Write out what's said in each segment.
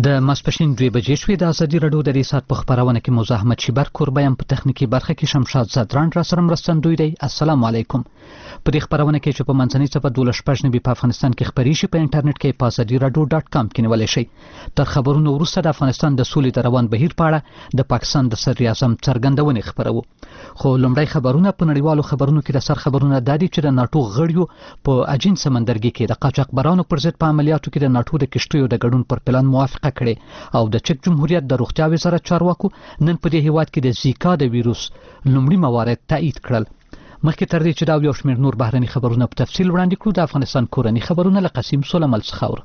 د ماسپښین 2 بجې شوې. د ازادي راډیو د دې ساعت په خبرونه کې موزه احمد شیبر کوربایم په تخنیکی برخه کې شمشاد زدران را سره مرستندوی دی. السلام علیکم. په دې خبرونه کې چې په منځنۍ صفه 12 په افغانستان کې خبري شي، په انټرنیټ کې په azadiiradio.com کې نیولای شي. تر خبرونو وروسته د افغانستان د سولې د روان بهیر په اړه د پاکستان د صدر اعظم څرګندونه خبرو. خو لومړی خبرونه په نړیوالو خبرونو کې د سر خبرونه دادي چې د ناتو غړیو په اجین سمندرګي کې د قاچاقبرانو پر ضد په عملیاتو کې د ناتو د کشتیو د ګډون پر پلان موافقه کړې او د چک جمهوریت د روغتیا وزارت چارواکو نن په دې هیواد کې د زیکا د ویروس لومړی موارد تایید کړل. مخکې تر دې چې دا یو شمېر نور بهرني خبرونه په تفصیل وړاندې کړو، د افغانستان کورني خبرونه له قسیم سلیمل څخه اورو.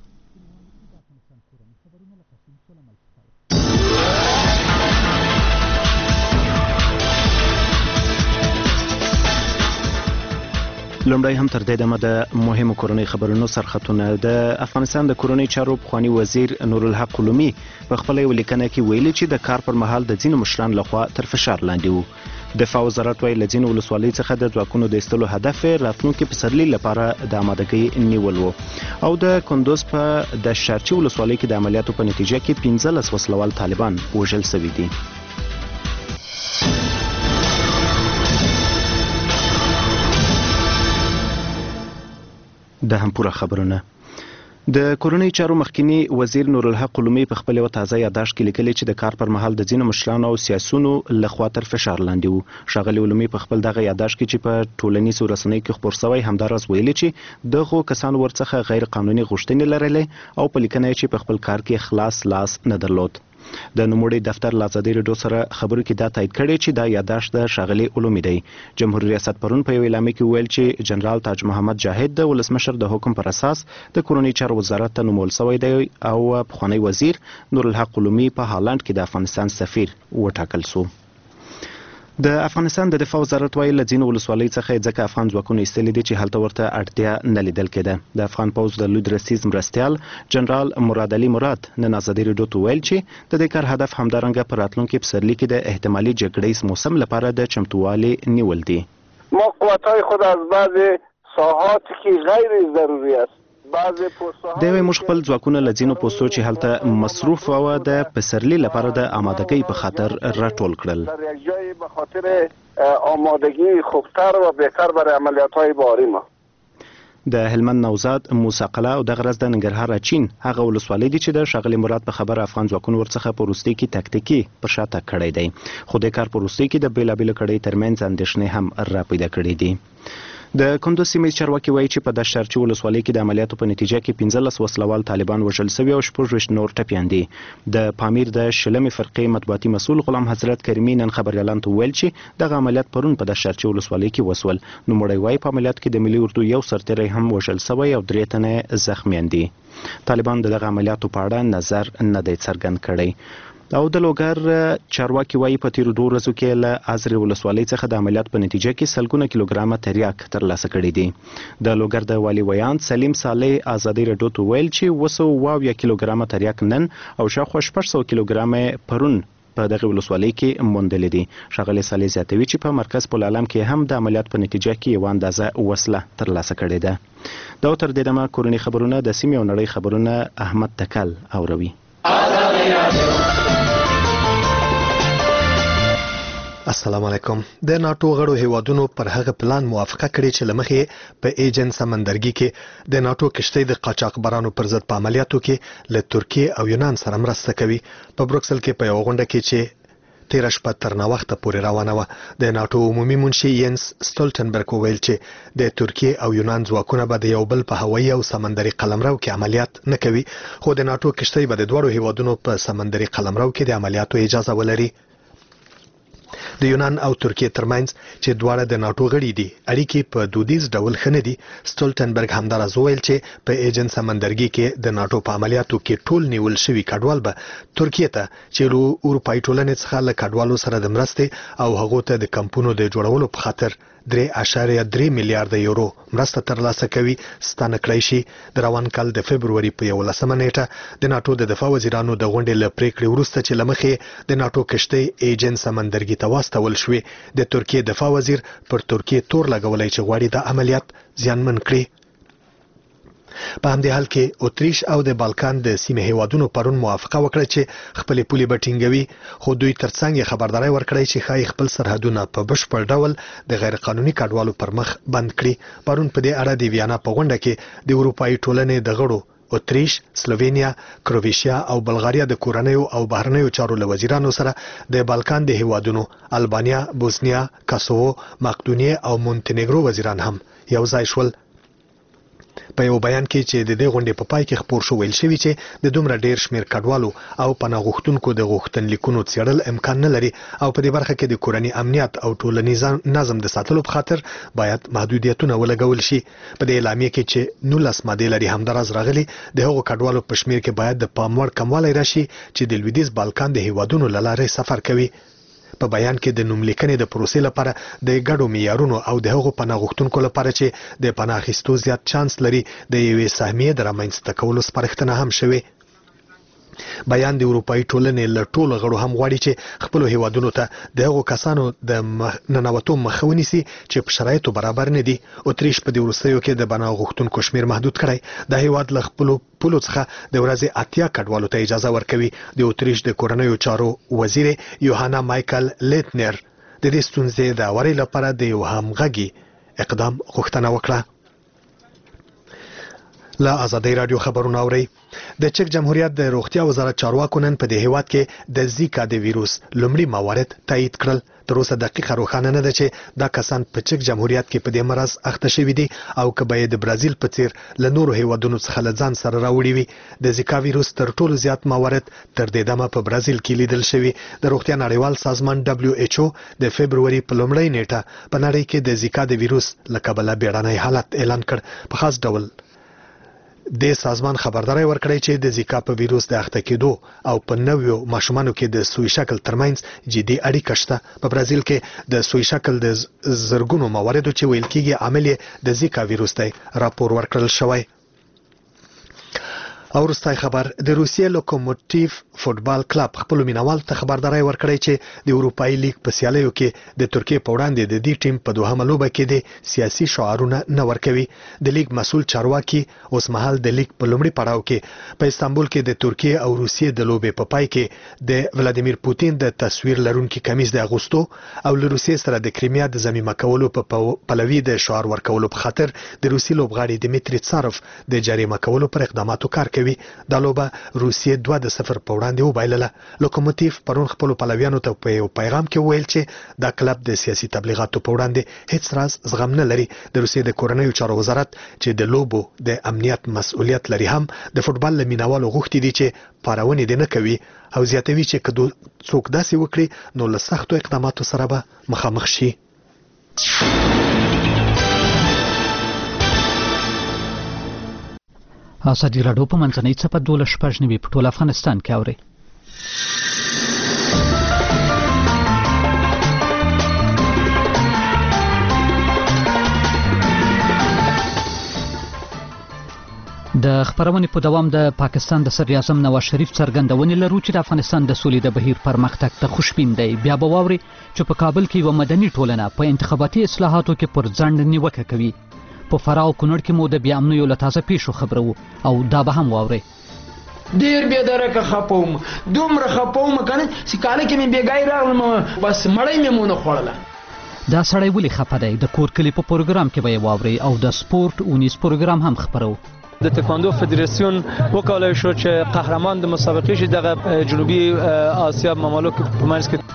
لومړی هم تر دې دمه د مهمو کورنۍ خبرونو سرخطونه. د افغانستان د کورنۍ چارو پخوانی وزیر نورالحق قلومي په خپله یوه لیکنه کې ویلي چې د کار پر مهال د ځینو مشرانو لخوا تر فشار لاندې وو. دفاع وزارت وايي له ځینو ولسوالیو څخه د ځواکونو د ایستلو هدف راتلونکي پسرلي لپاره د آمادګۍ نیول و او د کندوز په د شارچي ولسوالۍ کې د عملیاتو په نتیجه کې 15 وسلوال طالبان وژل شوي دي. د هم پوره خبرونه. د کورنۍ چارو مخکنی وزیر نورالحق قلومي په خپل یو تازه یادداشت کې لیکلي چې د کار پر مهال د ځینو مشرانو او سیاسونو لخوا تر فشار لاندې وو. ښاغلي قلومي په خپل دغه یادداشت کې چې په ټولنیزو رسنیو کې خپور شوی همداراز ویلي چې دغو کسانو ورڅخه غیر قانوني غوښتنې لرلې او په لیکنه یې چې په خپل کار کې خلاص لاس نه درلود. د نوموړي دفتر له ازادي راډیو سره خبرو کې دا تایید کړی چې دا یادداشت د ښاغلي قلومي دی. جمهوریت ریاست پرون په یو اعلامیه کې ویل چې جنرال تاج محمد جاهد د ولسمشر د حکم پر اساس د کورنۍ چارو وزارت ته نومول شوی دی او پخوانی وزیر نورالحق قلومي په هالند کې د افغانستان سفیر وټاکل شو. د افغانستان د دفاع وزارت وايي له ځینو ولسوالیو څخه ځکه افغان ځواکونه ایستلي دي چې هلته ورته اړتیا نه لیدل کېده. د افغان پوځ د لوی درستیز مرستیال جنرال مراد علي مراد نن ازادي راډیو ته ویل چې د دې کار هدف همدارنګه په راتلونکي پسرلي کې د احتمالي جګړې موسم لپاره د چمتووالي نیول دي. ما قوت‌های خود از بعض ساحات که غیر ضروری است دوی موږ خپل ځواکونه له ځینو پوستو چې هلته مصروف و د پسرلي لپاره د آمادګۍ په خاطر راټول کړل. در یک جای به خاطر آمادگی خوبتر و بهتر برای عملیات‌های باری ما. د هلمند نوزاد موسی قلعه او د غرض د ننګرهار اچین هغه ولسوالۍ دي چې د ښاغلي مراد په خبره افغان ځواکونو ورڅخه په وروستۍ کې تکتیکي پر شاته کړی دی، خو د کار په وروستۍ کې د بیلابیلو کړۍ ترمنځ اندېښنې هم راپیدا کړې دي. د کندوز سیمې چارواکي وایي چې په د شارچي ولسوالۍ کې د عملیاتو په نتیجه کې 15 وسلوال طالبان وژل شوي او 26 نور ټپیان دي. د پامیر د شلمې فرقې مطبوعاتي مسؤل غلام حضرت کریمي نن خبریالانو ته ویل چې دغه عملیات پرون په د شارچي ولسوالۍ کې وسول. نوموړی وایي په عملیات کې د ملي اردو یو سرتیری هم وژل شوی او 3 تنه زخمیان دي. طالبان دغه عملیاتو په اړه نظر نه دی څرګند کړی. او د لوګر چارواکي وایي په تیرو 2 ورځو کې له ازرې ولسوالۍ څخه د عملیات په نتیجه کې سلګونه کیلوګرامه تریاک ترلاسه کړي دي. د لوګر د والي ویان سلیم صالح ازادي راډیو ته ویل چې 200 کیلوګرامه تریاک نن او شاوخوا 600 کیلوګرامه پرون په دغه ولسوالۍ کې موندلې دي. ښاغلي صالح زیاتوي چې په مرکز پل علم کې هم د عملیات په نتیجه کې یوه اندازه وسله ترلاسه کړې ده. دا تر دې دمه کورني خبرونه د سیمې او نړۍ خبرونه احمد تکل اوروي. السلام علیکم. د ناتو غړو هیوادونو پر هغه پلان موافقه کړې چې لمخې په ایجن سمندرګي کې د ناتو کشتۍ د قاچاقبرانو پر ضد په عملیاتو کې له ترکیه او یونان سره مرسته کوي. په بروکسل کې په یو غونډه کې چې 13 شپه تر ناوخته پورې روانه وه، د ناتو عمومي منشي ینس سټولټنبرګ ویل چې د ترکیه او یونان ځواکونه به د یو بل په هوایي او سمندري قلمرو کې عملیات نه کوي، خو د ناتو کشتۍ به د دواړو هیوادونو په سمندري قلمرو کې د عملیاتو اجازه ولري. د یونان او ترکیه ترمنځ چې دواړه د ناتو غړي دي اړیکې په دودیز ډول ښه نه دي. سټولټنبرګ همداراز وویل چې په ایجن سمندرګي کې د ناتو په عملیاتو کې ټول نیول شوي کډوال به ترکیه ته چې له اروپایي ټولنې څخه له کډوالو سره د مرستې او هغو ته د کمپونو د جوړولو په خاطر 3.3 میلیارډ یورو مرسته ترلاسه کوي ستانه کړی شي. د روان کال د فبروري په 11 نیټه د ناتو د دفاع وزیرانو د غونډې له پریکړې وروسته چې لمخې د ناتو کشتۍ ایجن سمندرګي ته واستول شوې، د ترکیه دفاع وزیر پر ترکیه تور لګولی چې غواړي د عملیات زیانمن کړي. په همدې حال کې اتریش او د بالکان د سیمې هیوادونو پرون موافقه وکړه چې خپل پولې بټینګوي، خو دوی ترڅنګ خبرداري ورکړی چې خای خپل سرحدونه په بشپړ ډول د غیر قانوني کډوالو پر مخ بند کړي. پرون په دې اړه د ویانا په غونډه کې د اروپאי ټولنې د غړو اتریش، سلووینیا، کرواتیا او بلغاریا د کورنیو او بهرنیو چارو له وزیرانو سره د بالکان د هیوادونو البانیا، بوسنیا، کاسوو، مقدونیه او مونتینیګرو وزیران هم یو ځای شول. په یو بیان کې چې د دې غونډې په پای کې خبر شو ویل شوی چې د دومره ډیر شمیر کډوالو او پناه غوښتونکو د غوښتنلیکونو څېړل امکان نه لري او په دې برخه کې د کورنۍ امنیت او ټولنیز نظم د ساتلو په خاطر باید محدودیتونه ولګول شي. په دې اعلامیه کې چې 19 ماده لري همداراز راغلي د هغو کډوالو په شمیر کې باید د پام وړ کموالی راشي چې د لویدیځ بالکان د هیوادونو له لارې سفر کوي. په بیان کې د نوملیکنې د پروسې لپاره د ګډو معیارونو او د هغو پناه غوښتونکو لپاره چې د پناه اخیستو زیات چانس لري د یوې سهمیې د رامنځته کولو سپارښتنه هم شوې. بیان د اروپאי ټولنې له ټولو غړو هم غواړي چې خپل هیوادونو ته د هغو کسانو د ننوتو مخه ونیسي چې په شرایطو برابر نه دي. اتریش په دې وروستیو کې د پناه غوښتونکو شمیر محدود کړی. د هیواد له خپلو پولو څخه د ورځې 80 کډوالو ته اجازه ورکوي. د اتریش د کورنیو چارو وزیر یوهانا مایکل لیتنر د دې ستونزې د اوري لپاره د یو همغږي اقدام غوښتنه وکړه. لا ازادي رادیو خبرونه اوري. د چک جمهوریت د روغتیا وزارت چارواکو نن په دې هیواد کې د زیکا د ویروس لومړي موارد تایید کړل. تر اوسه دقیقه روښانه نه ده چې دا کسان په چک جمهوریت کې په دې مرض اخته شوي دي او که به د برازیل په څیر له نورو هیوادونو څخه له ځان سره راوړي وي. د زیکا ویروس تر ټولو زیات موارد تر دې دمه په برازیل کې لیدل شوي. د روغتیا نړیوال سازمان WHO د فبرवरी په لومړۍ نیټه په نړۍ کې د زیکا د ویروس له کبله بیړنی حالت اعلان کړ. په خاص ډول د سازمان خبرداري ورکړی چې د زیکا په ویروس د اخته کېدو او په نویو ماشومانو کې د سوی شکل ترمنځ جدي اړیکه شته. په برازیل کې د سوی شکل د زرګونو مواردو چې ویل کېږي عامل د زیکا ویروس دی راپور ورکړل شوی. او وروستی خبر د روسیې لوکوموټیو فوتبال کلب خپل مینوال ته خبرداري ورکړی چې د اروپאי لیګ په سیالیو کې د ترکیې په وړاندې د دې ټیم په دوهمه لوبه کې د سیاسي شعارونه نه ورکوي. د لیګ مسول چارواکي اوس مهال د لیګ په لومړي پړاو کې په استانبول کې د ترکیې او روسیې د لوبې په پای کې د ولادیمیر پوتین د تصویر لرونکي کمیس د اغوستو او له روسیې سره د کریمیا د ضمیمه کولو په پلوي د شعار ورکولو په خاطر د روسي لوبغاړي دمیتری تساروف د جریمه کولو پر اقداماتو کار کوي. دا لوبه روسیې 2-0 په وړاندې وبایلله. لوکوموټیو پرون خپل پلویانو ته په یو پیغام کې ویل چې دا کلب د سیاسي تبلیغاتو په وړاندې هیڅ راز زغم نه لري. د روسیې د کورنیو چارو وزارت چې د لوبو د امنیت مسؤلیت لري هم د فوتبال لمینوالو غوښتي دي چې پارونې دې نه کوي او زیاتوي چې کدو څوک داسې وکړي نو له سختو اقداماتو سره به مخامخ شي. ازادي راډیو په منځنۍ څپه 12 په ټول افغانستان کې اوري. د خبرونې په دوام د پاکستان د صدر اعظم نواز شریف څرګندونې لرو چې د افغانستان د سولې د بهیر پر مختګ ته خوشبین دی. بیا به واوري چې په کابل کې یو مدني ټولنه په انتخاباتي اصلاحاتو کې پر ځنډ نیوکه کوي. په فراه او کونړ کې مو د بیا امنیو له تازه پیښو خبرو او دا به هم واوري. ډیر به درکه خپوم دومره خپوم کنه چې کاله کې مې بیګای راغلم بس مړی مې مونږ خوړله. دا سړی ولې خپه دی؟ د کور کلی په پروګرام کې به واوري او د سپورت اونیز پروګرام هم خبرو. د تکواندو فدراسیون وکولای شو چې قهرمان د مسابقې شي دغه جنوبي آسیا ممالک په منځ کې.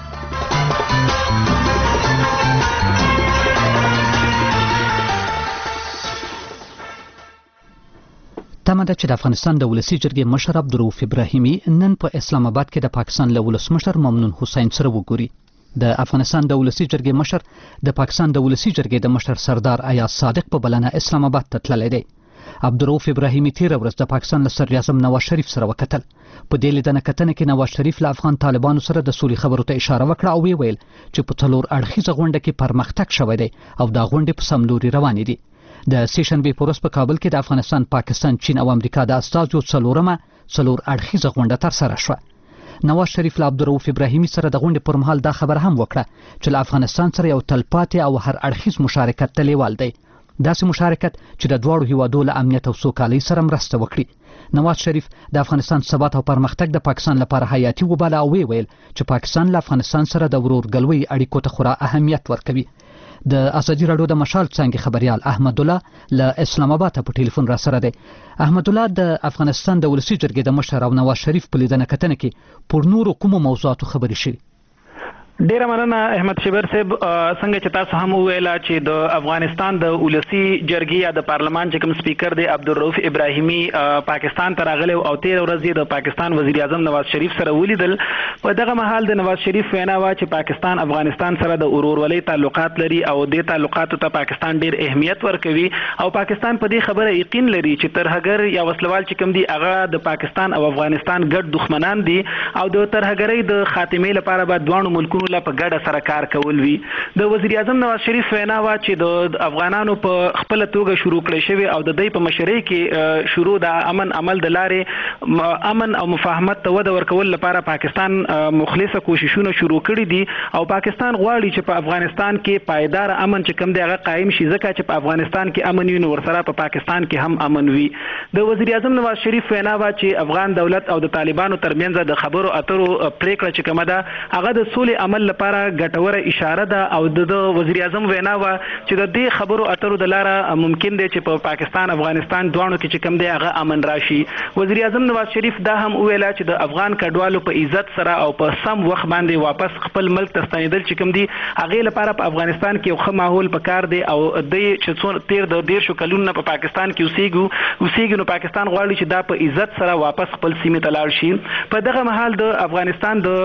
تمه ده چې د افغانستان د ولسی جرګې مشر عبدالرؤف ابراهیمي نن په اسلام آباد کې د پاکستان له ولسمشر ممنون حسین سره وګوري. د افغانستان د ولسی جرګې مشر د پاکستان د ولسی جرګې د مشر سردار ایاز صادق په بلنه اسلام آباد ته تللی دی. عبدالرؤف ابراهیمي تیر ورځ د پاکستان له صدر اعظم نواز شریف سره وکتل. په دې لیدنه کتنه کې نواز شریف له افغان طالبانو سره د سولې خبرو ته اشاره وکړه او ویل چې په څلور اړخیزه غونډه کې پرمختګ شوی دی او دا غونډې په سم لوري روانې دي. د سیشنبې په ورځ په کابل کې د افغانستان، پاکستان، چین او امریکا د استازو څلور اړخیزه غونډه ترسره شوه. نواز شریف له عبدالرؤف ابراهیمي سره د غونډې پر مهال دا خبره هم وکړه چې له افغانستان سره یو تلپاتې او هر اړخیز مشارکت ته لیوال دی. داسې مشارکت چې د دواړو هیوادو له امنیت او سوکالۍ سره مرسته وکړي. نواز شریف د افغانستان ثبات او پرمختګ د پاکستان لپاره حیاتي وباله او ویل چې پاکستان له افغانستان سره د ورورګلوۍ اړیکو ته خورا اهمیت ورکوي. د ازادي راډیو د مشال څنګه خبريال احمد الله له اسلام آباد په ټلیفون را سره دی. احمد الله، د افغانستان د ولسی جرګې د مشر او نواز شریف په لیدنه کتنه کې پر نورو کومو موضوعاتو خبرې شوې؟ ډیره مننه احمد شبر صاحب. څنګه چې تاسو هم ویلا چې د افغانستان د ولسی جرګې یا د پارلمان چې کوم سپیکر دی عبدالرؤف ابراهیمی پاکستان ته راغلی او 13 ورځې د پاکستان وزیر اعظم نواز شریف سره ولیدل. په دغه مهال د نواز شریف وینا وا چې پاکستان افغانستان سره د ورورولۍ تعلقات لري او د تعلقاتو ته پاکستان ډیر اهمیت ورکوي او پاکستان په دې خبره یقین لري چې ترهګر یا وسلوال چې کوم دی هغه د پاکستان او افغانستان ګډ دښمنان دي او د ترهګرۍ د خاتمې لپاره به دوه ملکونو په ګډه سره کار کول وی. د وزیر اعظم نواز شریف وینا وا چې د افغانانو په خپل توګه شروع کړی شوی او د دې په مشرۍ کې شروع د امن عمل د لارې امن او مفاهمت ته وده ورکول لپاره پاکستان مخلصه کوششونه شروع کړي دي او پاکستان غواړي چې په افغانستان کې پایدار امن چې کوم دی هغه قائم شي ځکه چې په افغانستان کې امن وي نو ورسره په پاکستان کې هم امن وي. د وزیر اعظم نواز شریف وینا وا چې افغان دولت او د طالبانو ترمنځ د خبرو اترو پریکړه چې کومه ده هغه د سولې عمل لپاره ګټوره اشاره ده او د وزیر اعظم وینا وا چې د دې خبرو اترو د لاره ممکن دی چې په پاکستان افغانستان دوانو کې چې کوم دی هغه امن راشي. وزیر اعظم نواز شریف دا هم ویلا چې د افغان کډوالو په عزت سره او په سم وخت باندې واپس خپل ملک ته ستنیدل چې کوم دی هغه لپاره په افغانستان کې یو ښه ماحول پکار دی او د چې تیر د 13 کلونو په پاکستان کې اوسېږي نو پاکستان غواړي چې دا په عزت سره واپس خپل سیمه ته لاړ شي. په دغه مهال د افغانستان د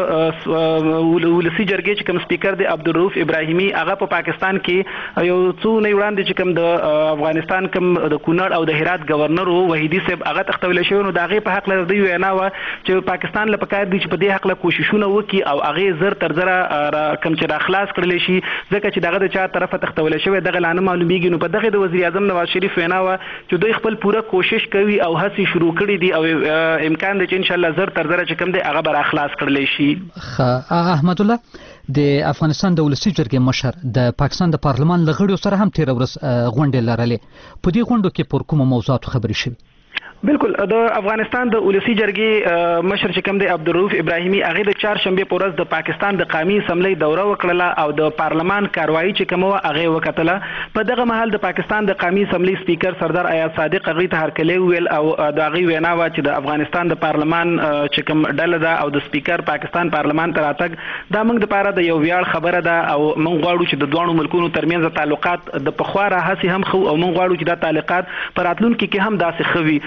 ولسی جرګې چې کوم سپیکر دی عبدالرؤف ابراهیمی هغه په پاکستان کې یو څو نه وړاندې چې کوم د افغانستان کوم د کونړ او د هرات گورنر وحیدی صاحب هغه تختول شوی نو دغه په حق لري وینا و چې پاکستان لپاره کار دی چې په دې حق له کوششونه وکړي او هغه زر تر زره کم چې اخلاص کړل شي ځکه چې دغه د چا طرفه تختول شوی دغه لانه معلومیږي. نو په دغه د وزیر اعظم نواز شریف وینا و چې دوی خپل پوره کوشش کوي او هڅې شروع کړي دي او امکان دی چې ان شاء الله زر تر زره چې کوم دی هغه بر اخلاص کړل شي. احمد الله، د افغانستان د ولسی جرګې مشر د پاکستان د پارلمان لغړیو سره هم 13 ورځې غونډه لرلې. په دې غونډو کې پر کومو موضوعاتو خبرې شوې؟ بالکل د افغانستان د ولسی جرګې مشر چې کوم دی عبدالرؤف ابراهیمی هغه د 4 شنبه پر ورځ د پاکستان د قومي اسمبلی دوره وکړه او د پارلمان کاروایی چې کوم هغه وکټله. په دغه مهال د پاکستان د قومي اسمبلی سپیکر سردار ایاز صادق هغه ته هرکلی ویل او د هغه وینا وا چې د افغانستان د پارلمان چې کوم ډله ده او د سپیکر پاکستان پارلمان ته راتګ دا موږ لپاره د یو ویاړ خبره ده او موږ غواړو چې د دوه ملکونو ترمنځ تعلقات د پخوا راهسي هم خو او موږ غواړو چې دا تعلقات پر راتلونکي کې هم داسې خوي.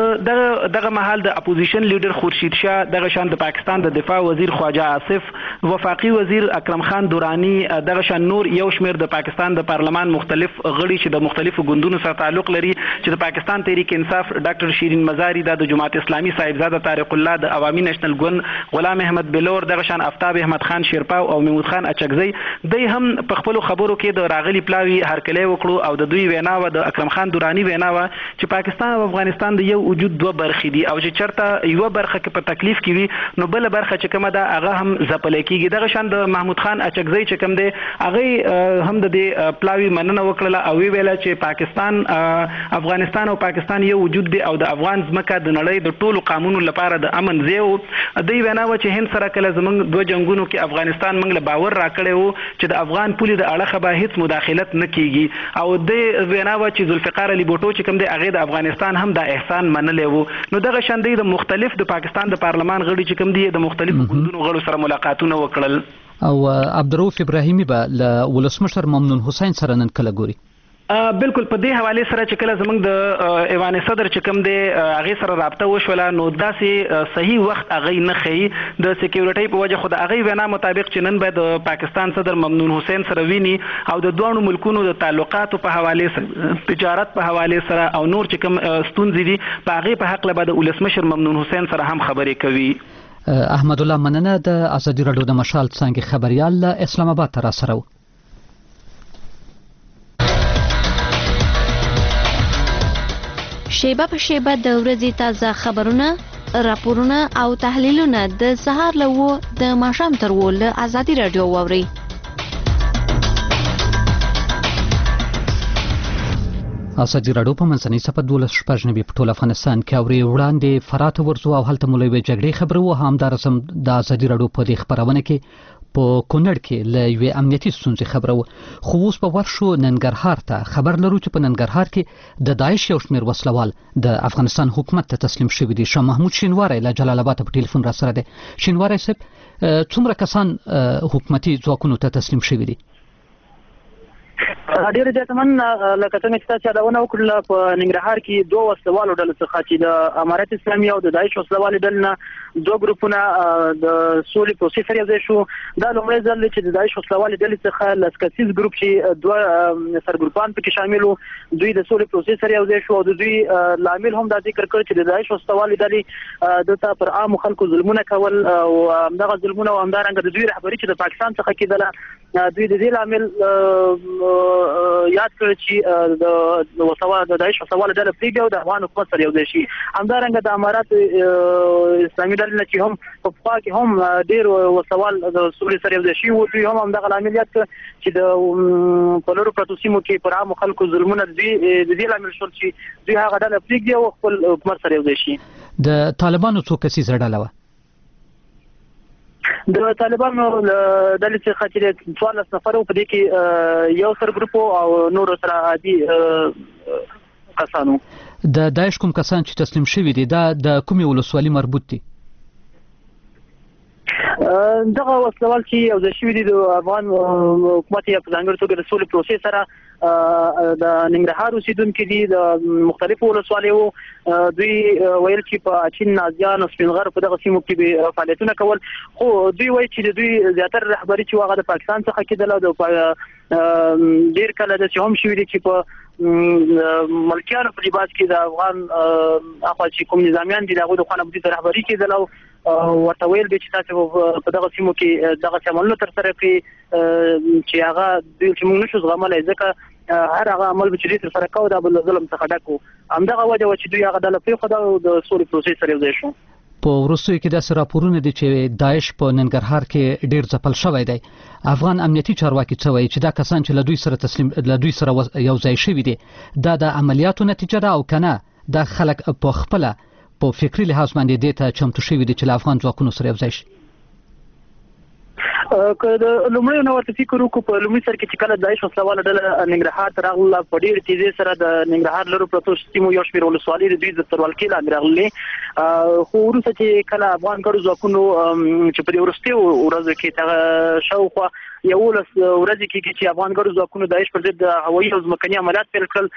دغه محل د اپوزیشن لیډر خورشید شاه دغه شان د پاکستان د دفاع وزیر خواجه آصف وفاقي وزیر اکرم خان دورانی دغه شان نور یو شمیر د پاکستان د پارلمان مختلف غړي چې د مختلفو ګوندونو سره تعلق لري چې د پاکستان تحریک انصاف ډاکټر شیرین مزاری د جماعت اسلامي صاحبزاده طارق الله د عوامي نېشنل ګوند غلام احمد بلور دغه شان آفتاب احمد خان شیرپاو او محمود خان اچکزی دوی هم په خپل خبرو کې د راغلي پلاوی هرکلی وکړو او د دوی وینا و د اکرم خان دورانی وینا و چې پاکستان او افغانستان د یو وجود دوه برخې دي او چې چرته یو برخه کې په تکلیف کې وي نو بل برخه چې کومه ده هغه هم زپل کېږي. دغه شان د محمود خان اچکزی چې کوم دی هغه هم د دې پلاوی مننه وکړه او ویل چې پاکستان افغانستان او پاکستان یو وجود دی او د افغان ځمکه د نړۍ د ټولو قانونو لپاره د امن ځای و. دوی وینا و چې هند سره کله زمونږ دوه جنگونو کې افغانستان موږ له باور راکړی و چې د افغان پولې د اړخه به هیڅ مداخلت نه کیږي او د وینا و چې ذوالفقار علي بوټو چې کوم دی هغه د افغانستان هم د احسان منلې و. نو دغه شاندې د مختلف د پاکستان د پارلمان غړي چې کوم دي د مختلفو ګوندونو غړو سره ملاقاتونه وکړل. او عبدالرؤف ابراهیمی به له ولسمشر ممنون حسین سره نن کله ګوري؟ بالکل په دې حواله سره چې کله زمونږ د ایوان صدر چې کوم دی هغه سره رابطه وشوله نو داسې صحیح وخت هغه نه خي د سکیورټي په وجه خو د هغه وینا مطابق چې نن به د پاکستان صدر ممنون حسین سره ویني او د دوه ملکونو د تعلقاتو په حواله سره تجارت په حواله سره او نور چې کوم ستونزې دي په هغه په حق له د ولسمشر ممنون حسین سره هم خبرې کوي. احمد الله مننه. د ازادي راډیو د مشال څنګه خبريال اسلام آباد ته را سره شیبه په شیبه د ورځې تازه خبرونه، راپورونه او تحلیلونه د سهار له د ماښام تر له ازادي راډیو واورئ. ازادي راډیو په منځنۍ صفحه 12 په ټول افغانستان کې اوري وړاندې فرات ورزو او هلته مولوي جګړې خبرو او همدارسم د ازادي راډیو په دې خبرونه کې په کونړ کې له یوې امنیتي ستونزې خبرو خو اوس په ورشو ننګرهار ته خبر لرو چې په ننګرهار کې د داعش یو شمېر وسلوال د افغانستان حکومت ته تسلیم شوي دي. شاه محمود شینواری له جلال آباد په ټلیفون را سره دی. شینواری صاحب څومره کسان حکومتي ځواکونو ته تسلیم شوي دي؟ ډېر ځاتمن لکه څنګه چې تاسو یادونه وکړه په ننګرهار کې دوه وسلوالو ډلو څخه چې د امارت اسلامي او د داعش وسلوالو ډلو دوه ګروپونه د سولې پروسې سره یوځای شو. دا لومړی ځل چې د داعش وسلوالو ډلې څخه لسکسیز ګروپ چې دوه سرګروپان پکې شامل وو دوی د سولې پروسې سره یوځای شو او د دوی لامل هم دا ذکر کړ چې د داعش وسلوالو ډلې دلته پر عام خلکو ظلمونه کول او همدغه ظلمونه او همدارنګه د دوی رهبري چې د پاکستان څخه کېدله دوی د دې لامل یاد کړ چې د داعش وسوال ډله پریږدي او د افغان حکومت سره یوځای شي. همدارنګه د امارات اسلامي ډلې چې هم په پخوا کې هم ډېر وسوال د سولې سره یوځای شي دوی هم همدغه لامل یاد کړ چې د په لرو پرتو سیمو کې پر عامو خلکو ظلمونه د دې لامل شول چې دوی هغه ډله پریږدي او خپل حکومت سره یوځای شي. د طالبانو څو کسیزه ډله وه؟ د طالبانو ډلې څخه چې 14 نفر په دې کې یو سرګروپ او نور سره عادي کسانو. د داعش کوم کسان چې تسلیم شوي دي دا د کومې ولسوالۍ مربوط دي؟ دغه وسلوال چې یوځای شوي دي د افغان حکومت یا په ځانګړې توګه د سولې پروسې سره د ننګرهار اوسیدونکي دي د مختلفو ولسوالیو دوی ویل چې په اچین نازیان او سپینغر په دغه سیمو کې فعالیتونه کول خو دوی وایي چې د دوی زیاتره رهبري چې هغه د پاکستان څخه کېدله د ډېر کله د هم شوي دي چې په ملکیانو په لباس کې د افغان اخوا چې کوم نظامیان دي دغه د خانه بودی رهبري کېدله ورته ویل دي چې تاسو په دغه سیمو کې دغه عملونه تر سره کړئ چې هغه دوی چې موږ نشو زغملای ځکه هر هغه عمل چې دوی تر سره کوي دا بل ظلم څخه ډک وو. همدغه وجه چې دوی هغه ډله پرېښوده او د سولې پروسې سره یوځای شو. په وروستیو کې داسې راپورونه دي چې داعش په ننګرهار کې ډېر ځپل شوی دی. افغان امنیتي چارواکي څه وایي چې دا کسان چې له دوی سره یوځای شوي دي دا د عملیاتو نتیجه ده او که نه دا خلک په خپله په فکري لحاظ باندې دې ته چمتو شوي دي چې له افغان ځواکونو سره یوځای شي؟ که د لومړی نو ورته فکر وکړو په لومړي سر کې چې کله داعش وسلواله ډله ننګرهار ته راغله په ډېرې تیزۍ سره د ننګرهار لرو پرتو سیمو یو شمېر ولسوالۍ د دوی د ترولکې لاندې راغلې خو وروسته چې کله افغان ګډو ځواکونو چې په دې وروستیو ورځو کې شاوخوا 11 ورځې کې چې افغان ګډو ځواکونو داعش پر ضد هوایي او ځمکني عملیات پیل کړل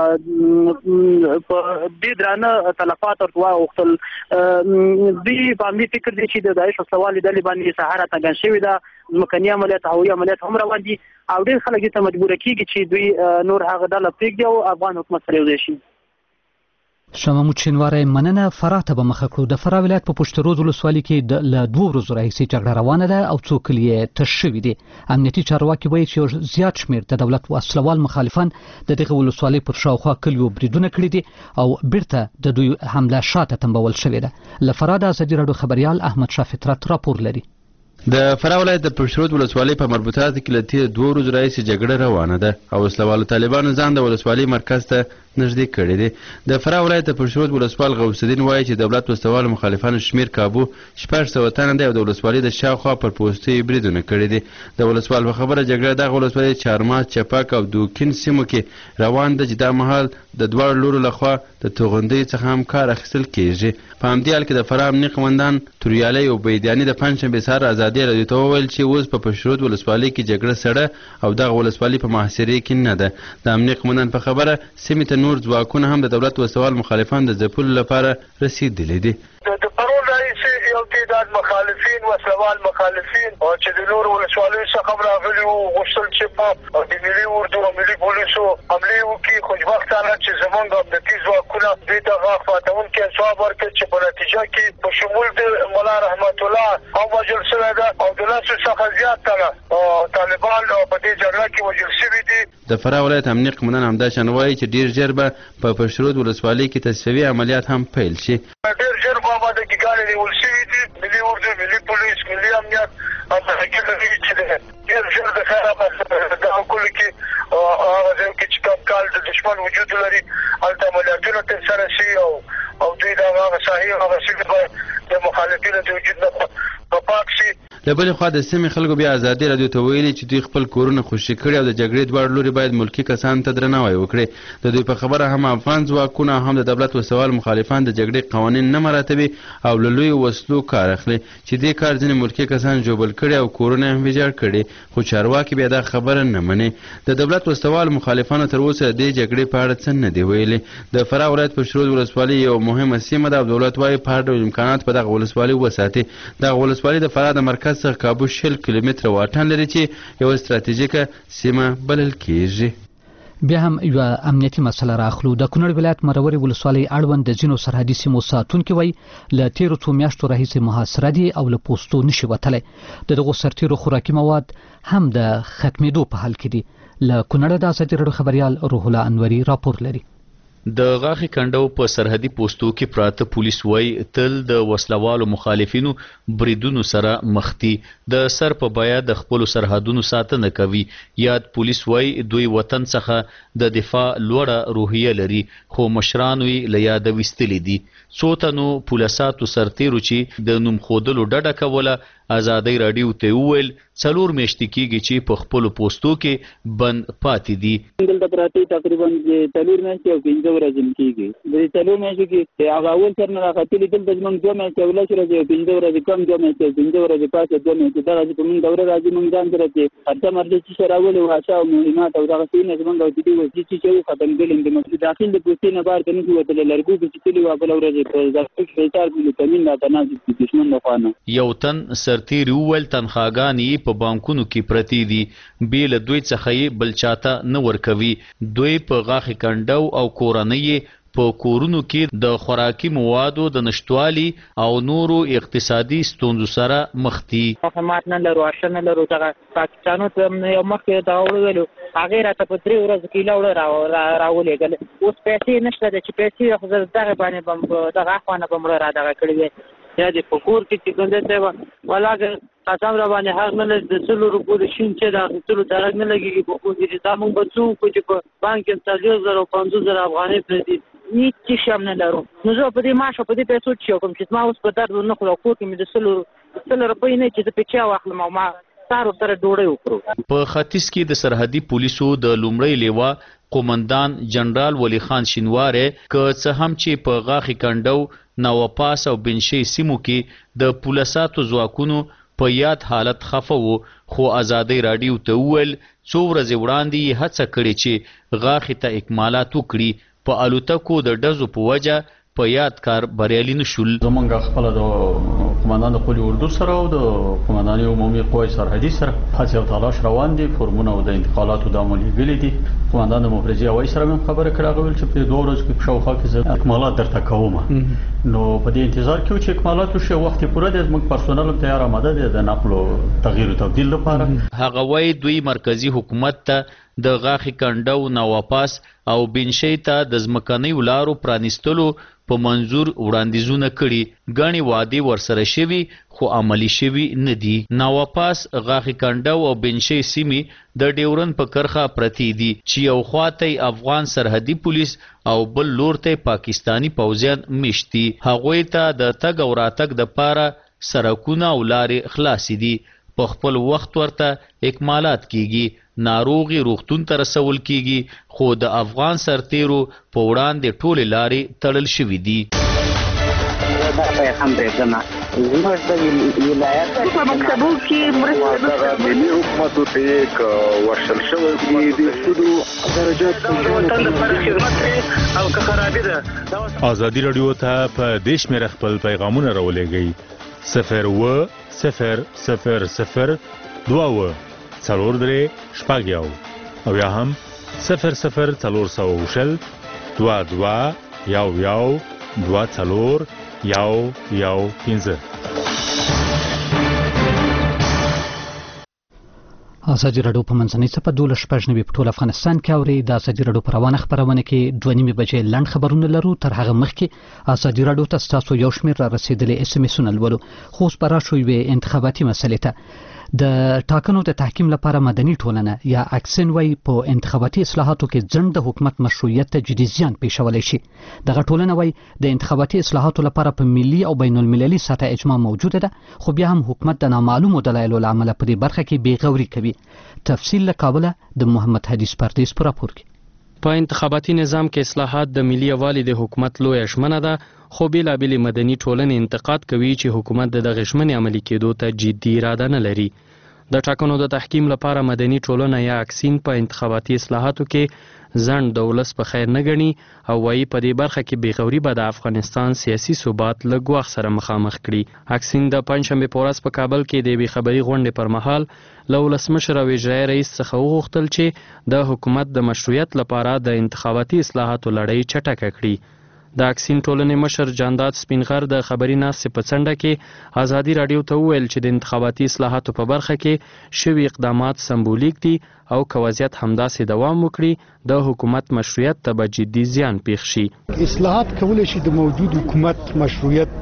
په ډېر درانه تلفات ورغوښتل. دوی په همدې فکر دي چې د داعش وسلوالې ډلې باندې سهار اتګان شوې ده ځمکني عملیات هوایي عملیات هم روان دي او ډېر خلک دې ته مجبوره کېږي چې دوی نور هغه ډله پرېږدي او افغان حکومت سره یوځای شي. شاه محمود شینواری مننه. فراه ته به مخه کړو. د فراه ولایت په پشت رود ولسوالۍ کې له 2 ورځو راهیسې جګړه روانه ده او څو کلي یې تش شوي دي. امنیتي چارواکي وایي چې زیات شمېر د دولت وسلوال مخالفان د دغه ولسوالۍ پر شاوخوا کلیو بریدونه کړي دي او بیرته د دوی حمله شاته تنبول شوې ده. له فراه د ازادي راډیو خبریال احمد شاه فطرت راپور لري. د فراه ولایت د پشت رود ولسوالۍ په مربوطاتو کې له تېرو 2 ورځو راهیسې جګړه روانه ده او وسلوالو طالبانو ځان د ولسوالۍ مرکز ته نږدې کړی دی. د فراه ولایت د پشت رود ولسوال غوث الدین وایي چې دولت وسلوالو مخالفانو شمېر کابو 600 تنه دی او د ولسوالۍ د شاوخوا پر پوستیو بریدونه کړي دي. د ولسوال په خبره جګړه دغه ولسوالۍ چارماز چپک او دوکین سیمو کې روان ده چې دا مهال د دواړو لورو لخوا د توغندیو څخه هم کار اخیستل کیږي. په همدې حال کې د فراه امنیه قمندان توریالی عبیدیاني د پنجشنبې سهار ازادي راډیو ته وویل چې اوس په پشت رود ولسوالۍ کې جګړه سړه او دغه ولسوالۍ په محاصرې کې نه ده. د امنیه قمندان په خبره سیمې ته نور ځواکونه هم د دولت وسوال مخالفان د ځپلو لپاره رسیدلي دي. د پرون راهیسې یو تعداد مخالفین وسوال مخالفین او چې د نورو ولسوالیو څخه راغلي وو غوښتل چې په د ملي اردو او ملي پولیسو حملې وکړي خوشبختانه چې زموږ امنیتي ځواکونه دوی ته غاښ ماتونکی ځواب ورکړ چې په نتیجه کې په شمول د ملا رحمت الله هم وژل شوی ده او د 10 څخه زیات تنه طالبان په دې جګړه کې وژل شوي دي. د فراه ولایت امنیه قمندان همداشان وایي چې ډېر ژر به په پشت رود ولسوالۍ کې تصفیوي عملیات هم پیل شي. ډېر ژر به دقیقانې نیول شوي دي. ملي اردو ملي پولیس ملي امنیت ډېر ژر د خیره دغه کلو کې هغه ځای کې چې کوم کال د دشمن دښمن وجود لري هلته عملیاتونه ترسره شي او دوی د هغه صحیح هغه سیمې د مخالفینو د وجود نه په پاک شي. له بلې خوا د سیمې خلکو بیا ازادي راډیو ته ویلي چې دوی خپل کورونه خوشي کړي او د جګړې دواړه لوري باید ملکي کسانو ته درناوی وکړي. د دوی په خبره هم افغان ځواکونه هم د دولت وسوال مخالفان د جګړې قوانین نه مراعاتوي او له لویو وسلو کار اخلي چې دې کار ځینې ملکي کسان ژوبل کړي او کورونه هم ویجاړ کړي، خو چارواکي بیا دا خبره نه مني. د دولت وسوال مخالفانو تر اوسه د جګړې په اړه څه نه دی ویلي. د فراه ولایت پشترود ولسوالي یو مهمه سیمه ده او دولت وايي په هر ډول امکانات په دغه ولسوالي وساتي. دغه ولسوالي د فراه د مرکز څخه کابو 60 کیلومتره واټن لري چې یو ستراتیژیکه سیمه بلل کیږي. بیا هم یو امنیتي مسله راخلو. د کونړ ولایت مروري ولسوالۍ اړوند د ځینو سرحدي سیمو ساتونکي وایي له تیرو څو میاشتو راهیسې محاصره دي او له پوستو نشي وتلی. د دغو سرتیرو خوراکي مواد هم د ختمېدو په حال کې دي. له کونړه د ازادي راډیو خبریال روح الله انوري راپور لري. د غاخي کندو په سرحدي پوستو کې پراته پولیس وای تل د وسلوالو مخالفینو بریدونو سره مخ دي. د سر په بیا د خپل سرحدونو ساتنه کوي. یاد پولیس وای دوی وطن څخه د دفاع لوړه روحیه لري، خو مشران وی له یاد وستلې دي. څو تنو پولیساتو سرتیرو چې د نوم خودلو ډډه کوله ازادي راډیو ته وویل 4 میاشتې کېږي چې په خپل پوستو کې بند پاتې دي. دلته پراته تقریبا 4 میاشتې او 15 ورځې کېږي. د 4 میاشتې کې هغه اول سر نه راغلي دلته زموږ 2 میاشتې او 10 ورځې او 15 ورځې کم 2 میاشتې 15 ورځې پاتې 2 میاشتې دا چې موږ دوره راځي موږ ځان سره چې هرڅه مرده چې شراول او هاشا او مهمات او دغه څه زموږ او دې وځي چې ختم کړي د مسجد داخل د پوستې نه بار کني وته لرګو چې کلی وابل ورځې په ځکه چې تار د تامین نه تناسب دشمن نه خوانه یو تن سرتیر وول تنخواګانی په بانکونو کې پرتی دي بیل دوی څخه بل چاته نه ورکوي. دوی په غاخي کندو او کورنۍ په کورونو کې د خوراکي موادو د نشټوالي او نورو اقتصادي ستونزو سره مخ دي. خدمات نه لرو، عشان نه لرو. دا پاکستانو ته یو مخکې دا ویلو هغه راته په 3 ورځې کې لاوړ راولېږل. اوس پیسې نشته چې پیسې خو دغه باندې دغه اخوانه په مړه را دغه کړی یا د فکر کې چې ګنده ته ولاګ قسم را باندې حق نه لږ د 100 روپو د شین چې دا 100 درک نه لګي په خو دې دا موږ بچو کو چې په بانک کې 30,000 افغانۍ پرې دي هیڅ شي نه لرو. نو زه په دې ماشه په دې پیسو چې کوم چې ما اوس په درد نه خو کور کې مې د 100 روپۍ نه چې د پچا واخلم او ما سارو سره ډوړې وکړو. په ختیځ کې د سرحدي پولیسو د لومړی لیوا قومندان جنرال ولی خان شینواره که څه هم چې په غاخي کندو نوپاس او بنشي سیمو کې د پولیساتو ځواکونو په یاد حالت خفه وو، خو ازادي راډیو ته وویل څو ورځې وړاندې هڅه کړې چې غاخي ته اکمالات وکړي. په الوتکو د ډزو په وجه په یاد کار بریالي نشول. زمونږ خپل د قومندان د قومي اردو سره او د قومندان عمومي قوای سرحدي سره هڅې او تلاش روان دي. فورمونه او د انتقالاتو د عملي ویلي دي. قومندان د مفرزي اوای سره هم خبره کړه غوښتل چې په 2 ورځو کې په شاوخوا کې زه اکمالات درته کوم. نو په دې انتظار کې چې اکمالات وشي وخت پوره دی. زموږ پرسونل تیار آماده دي د نقل او تغییر او تبديل لپاره. هغه وای دوی مرکزی حکومت ته د غاخي کندو نوپاس او بنشي ته د ځمکنۍ ولارو پرانیستلو په منظور وړاندیزونه کړي. غني وادي ورسره شوي خو عملی شوي نه دي. نوپاس غاخي کندو او بنشي سیمې د ډیورن په کرخه پرتی دي چې یو خواته افغان سرحدي پولیس او بل لور ته پاکستانی پوځیان مشتي. هغوی ته د تګ او راتګ د پاره سرکونه او لارې خلاصې دي. په خپل وخت ورته اکمالات کیږي. ناروغي روغتون ته رسول کیږي، خو د افغان سرتیرو په وړاندې ټولې لارې تړل شوې دي. زموږ د ولایت په مکتبو کې مرسته ملي حکومت ته یک ورشل شوی دی د سودو درجات په وطن لپاره خدمت او که خرابې ده. ازادي راډیو ته په دیش مې خپل پیغامونه راولېږئ 02000 2 څلور درې شپږ یو او یا هم 00400 22 یو 2 څلور یو 15. ازادي راډیو په منځنۍ صفحه 12 په ټول افغانستان کې اوري. د ازادي راډیو په روانه خبرونه کې 2:30 بجې لنډ خبرونه لرو. تر هغه مخکې ازادي راډیو ته تاسو یو شمېر را رسیدلې SMS-ونه لولو. خو اوس به راشو یوې انتخاباتي مسلې ته. د ټاکنو د تحکیم لپاره مدني ټولنه یا اکسن وای په انتخاباتي اصلاحاتو کې ځنډ د حکومت مشروعیت ته جدي زیان پیښولی شي. دغه ټولنه وای د انتخاباتي اصلاحاتو لپاره په ملي او بین المللي سطح اجماع موجوده ده، خو بیا هم حکومت د نامعلومو دلایلو له امله په دې برخه کې بېغوري کوي. تفصیل له کابل د محمد حدیث پردیس په راپور کې. په انتخاباتي نظام کې اصلاحات د ملي یووالي د حکومت لویه ژمنه ده، خو بېلابېلې مدني ټولنې انتقاد کوي چې حکومت د دغې ژمنې عملي کېدو ته جدي اراده نه لري. د ټاکنو د تحکیم لپاره مدني ټولنه یا اکسین په انتخاباتي اصلاحاتو کې ځنډ د ولس په خیر نه ګڼي او وایي په دې برخه کې بېغوري به د افغانستان سیاسي ثبات له ګواښ سره مخامخ کړي. اکسین د پنجشنبې په ورځ په کابل کې د یوې خبري غونډې پر مهال له ولسمشر او اجرایي رئیس څخه وغوښتل چې د حکومت د مشروعیت لپاره د انتخاباتي اصلاحاتو لړۍ چټکه کړي. د اکسین ټولنې مشر جانداد سپینغر د خبري ناستې په څنډه کې ازادي راډیو ته وویل چې د انتخاباتي اصلاحاتو په برخه کې شوي اقدامات سمبولیک دي او که وضعیت همداسې دوام وکړي د حکومت مشروعیت ته به جدي زیان پیښ شي. اصلاحات کولی شي د موجود حکومت مشروعیت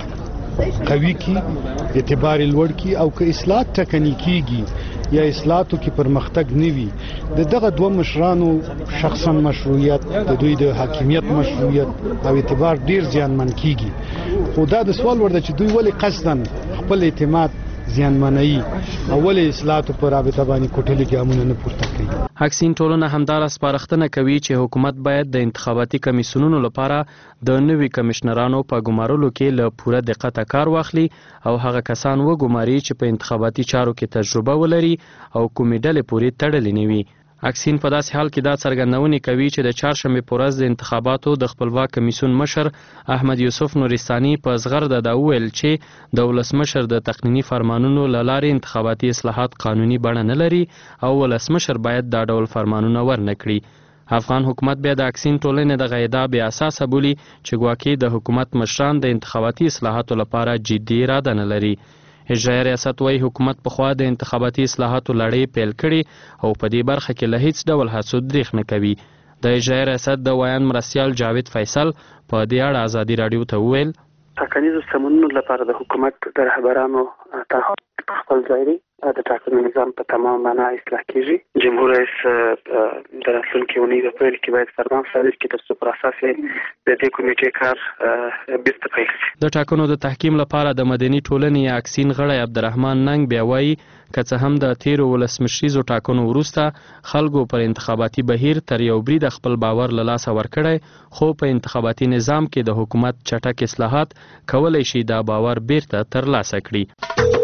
قوي کی، اعتبار لوړ کی، او که اصلاحات ټکنی کیږي یا اصلاحاتو کې پرمختګ نوي د دغه دوه مشرانو شخصا مشروعیت، د دوی د حاکمیت مشروعیت او اعتبار ډیر زیانمن کیږي. خو دا د سوال ورده چې دوی ولې قصداً خپل اعتماد زیانمنوي او ولې اصلاحاتو پر رابطه باندې کوټلې کې ګامونه نه پورته کوي. اکسین ټولنه همدارس سپارښتنه کوي چې حکومت باید د انتخاباتي کمیسیونونو لپاره د نوي کمشنرانو په ګمارلو کې له پوره دقت کار واخلي او هغه کسان وګماري چې په انتخاباتي چارو کې تجربه ولري او کومې ډلې پورې تړلې نه وي. اکسین په داسې حال کې دا څرګندونې کوي چې د چهارشنبې په ورځ د انتخاباتو د خپلواک کمیسیون مشر احمد یوسف نورستاني په زغرده دا وویل چې د ولسمشر د تقنیني فرمانونو له لارې انتخاباتي اصلاحات قانوني بڼه نه لري او ولسمشر باید دا ډول فرمانونه ورنه کړي. افغان حکومت بیا د اکسین ټولنې دغه ادعا بې اساسه بولي چې ګواکې د حکومت مشران د انتخاباتي اصلاحاتو لپاره جدي اراده نه لري. اجرایي ریاست وايي حکومت پخوا د انتخاباتي اصلاحاتو لړۍ پیل کړي او په دې برخه کې له هیڅ ډول هڅو دریغ نه کوي. د اجرایي ریاست د ویان مرستیال جاوید فیصل په دې اړه ازادي راډیو ته وویل ټاکنیزو سمونونو لپاره د حکومت د رهبرانو تعهد په خپل ځای دی. د ټاکنو نظام په تمام معنا اصلاح کیږي. جمهور رئیس د راتلونکي اونۍ په پیل کې باید فرمان صادر کړي ترڅو پر اساس د دې کمیټې کار بیرته پیل شي. د ټاکنو د تحکیم لپاره د مدني ټولنې یا اکسین غړی عبدالرحمن ننګ بیا وایي که څه هم د تیرو ولسمشریزو ټاکنو وروسته خلکو پر انتخاباتي بهیر تر یو برید خپل باور له لاسه ورکړی، خو په انتخاباتي نظام کې د حکومت چټک اصلاحات کولی شي دا باور بیرته ترلاسه کړي.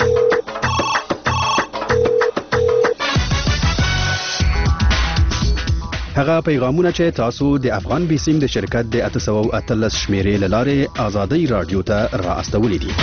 هغه پیغامونه چې تاسو د افغان بیسیم د شرکت د 813 شمیرې له لارې ازادي رادیو ته را استولې دي.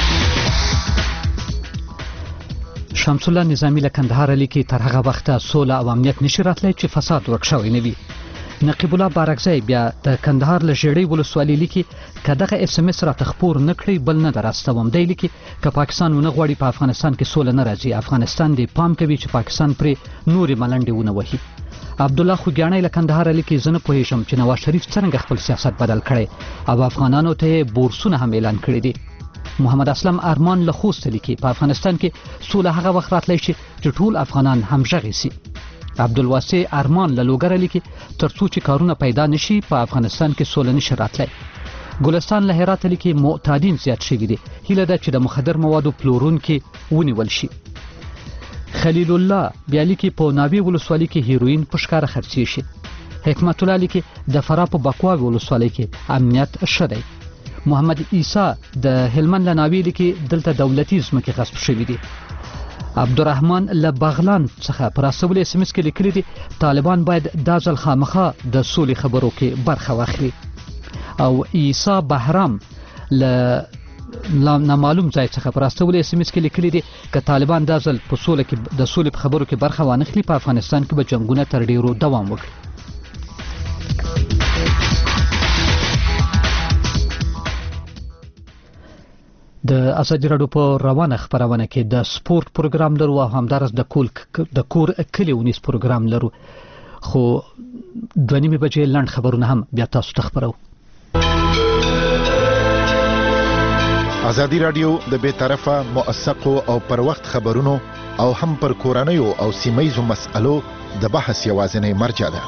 شمس الله نظامی له کندهار لیکي تر هغه وخته سوله او امنیت نشي راتلی چې فساد ورکشوي نه وي. نقیب الله بارکزی بیا د کندهار له ژړۍ ولسوالۍ لیکي که دغه اس ام اس راته خپور نه کړي بل نه دراستوم. دی لیکي که پاکستان ونه غواړي په افغانستان کې سوله نه راځي، افغانستان دې پام کوي چې پاکستان پرې نورې ملنډې ونه وهي. عبدالله خوګیاڼی له کندهار لیکي زه نه پوهېږم چې نواز شریف څرنګه خپل سیاست بدل کړی او افغانانو ته بورسونه هم اعلان کړي دي. محمد اسلم ارمان له خوست لیکي په افغانستان کې سوله هغه وخت راتلی شي چې ټول افغانان همغږي سي. عبدالواسع ارمان له لوګره لیکي ترڅو چې کارونه پیدا نشي په افغانستان کې سوله نشي راتلی. ګلستان له هرات لیکي معتادین زیات شوي دي، هیله ده چې د مخدر موادو پلورونکي ونیول شي. خلیل الله بیا لیکي په ناوې ولسوالۍ کې هیروین په ښکاره خرڅې شي. حکمت الله لیکي د فراه په بکوا ولسوالۍ کې امنیت ښه دی. محمد عیسی د هلمند له ناوې لیکي دلته دولتي ځمکې غصب شوي دي. عبدالرحمن له بغلان څخه پر استولي اس ام اس کې لیکلي دي طالبان باید دا ځل خامخا د سولې خبرو کې برخه واخلي. او عیسی بهرام له نامعلوم ځای څخه پر استولي اس ام اس کې لیکلي دي که طالبان دا ځل په سوله کې د سولې په خبرو کې برخه وانخلي په افغانستان کې به جنګونه تر ډیرو دوام وکړي. د ازادي راډیو په روانه خبرونه کې د سپورت پروګرام لرو او همدارس د کور کلی ونیس پروګرام لرو، خو 2:30 بجې لنډ خبرونه هم بیا تاسو ته خبرو. ازادي رادیو د بې طرفه موثقو او پر وخت خبرونو او هم پر کورنیو او سیمهیزو مسألو د بحث یوازینی مرجع ده.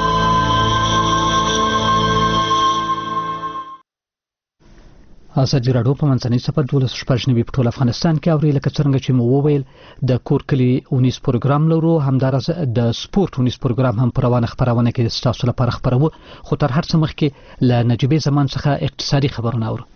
ازادي راډیو په منځنۍ صفحه 12 په ټول افغانستان کې اوري لکه څنګه چې مو وویل د کور کلی اونیس پروګرام لرو همدارس د سپورت اونیس پروګرام هم پروانه خبرونه کې تاسو لپاره خبرو خو تر هر څه مخکې ل نجيبه زمان څخه اقتصادي خبرونه اورو.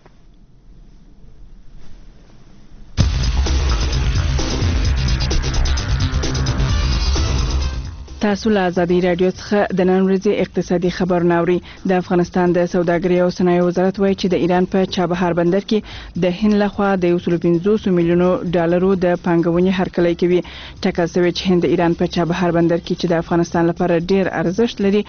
تاسو له ازادي رادیو څخه د نن ورځې اقتصادي خبرونه اورئ. د افغانستان د سوداګرۍ او صنایع وزارت وایي چې د ایران په چابهار بندر کې د هند لخوا د 150 میلیونو ډالرو د پانګونې هرکلی کوي. ټاکل شوی چې هند د ایران په چابهار بندر کې چې د افغانستان لپاره ډیر ارزښت لري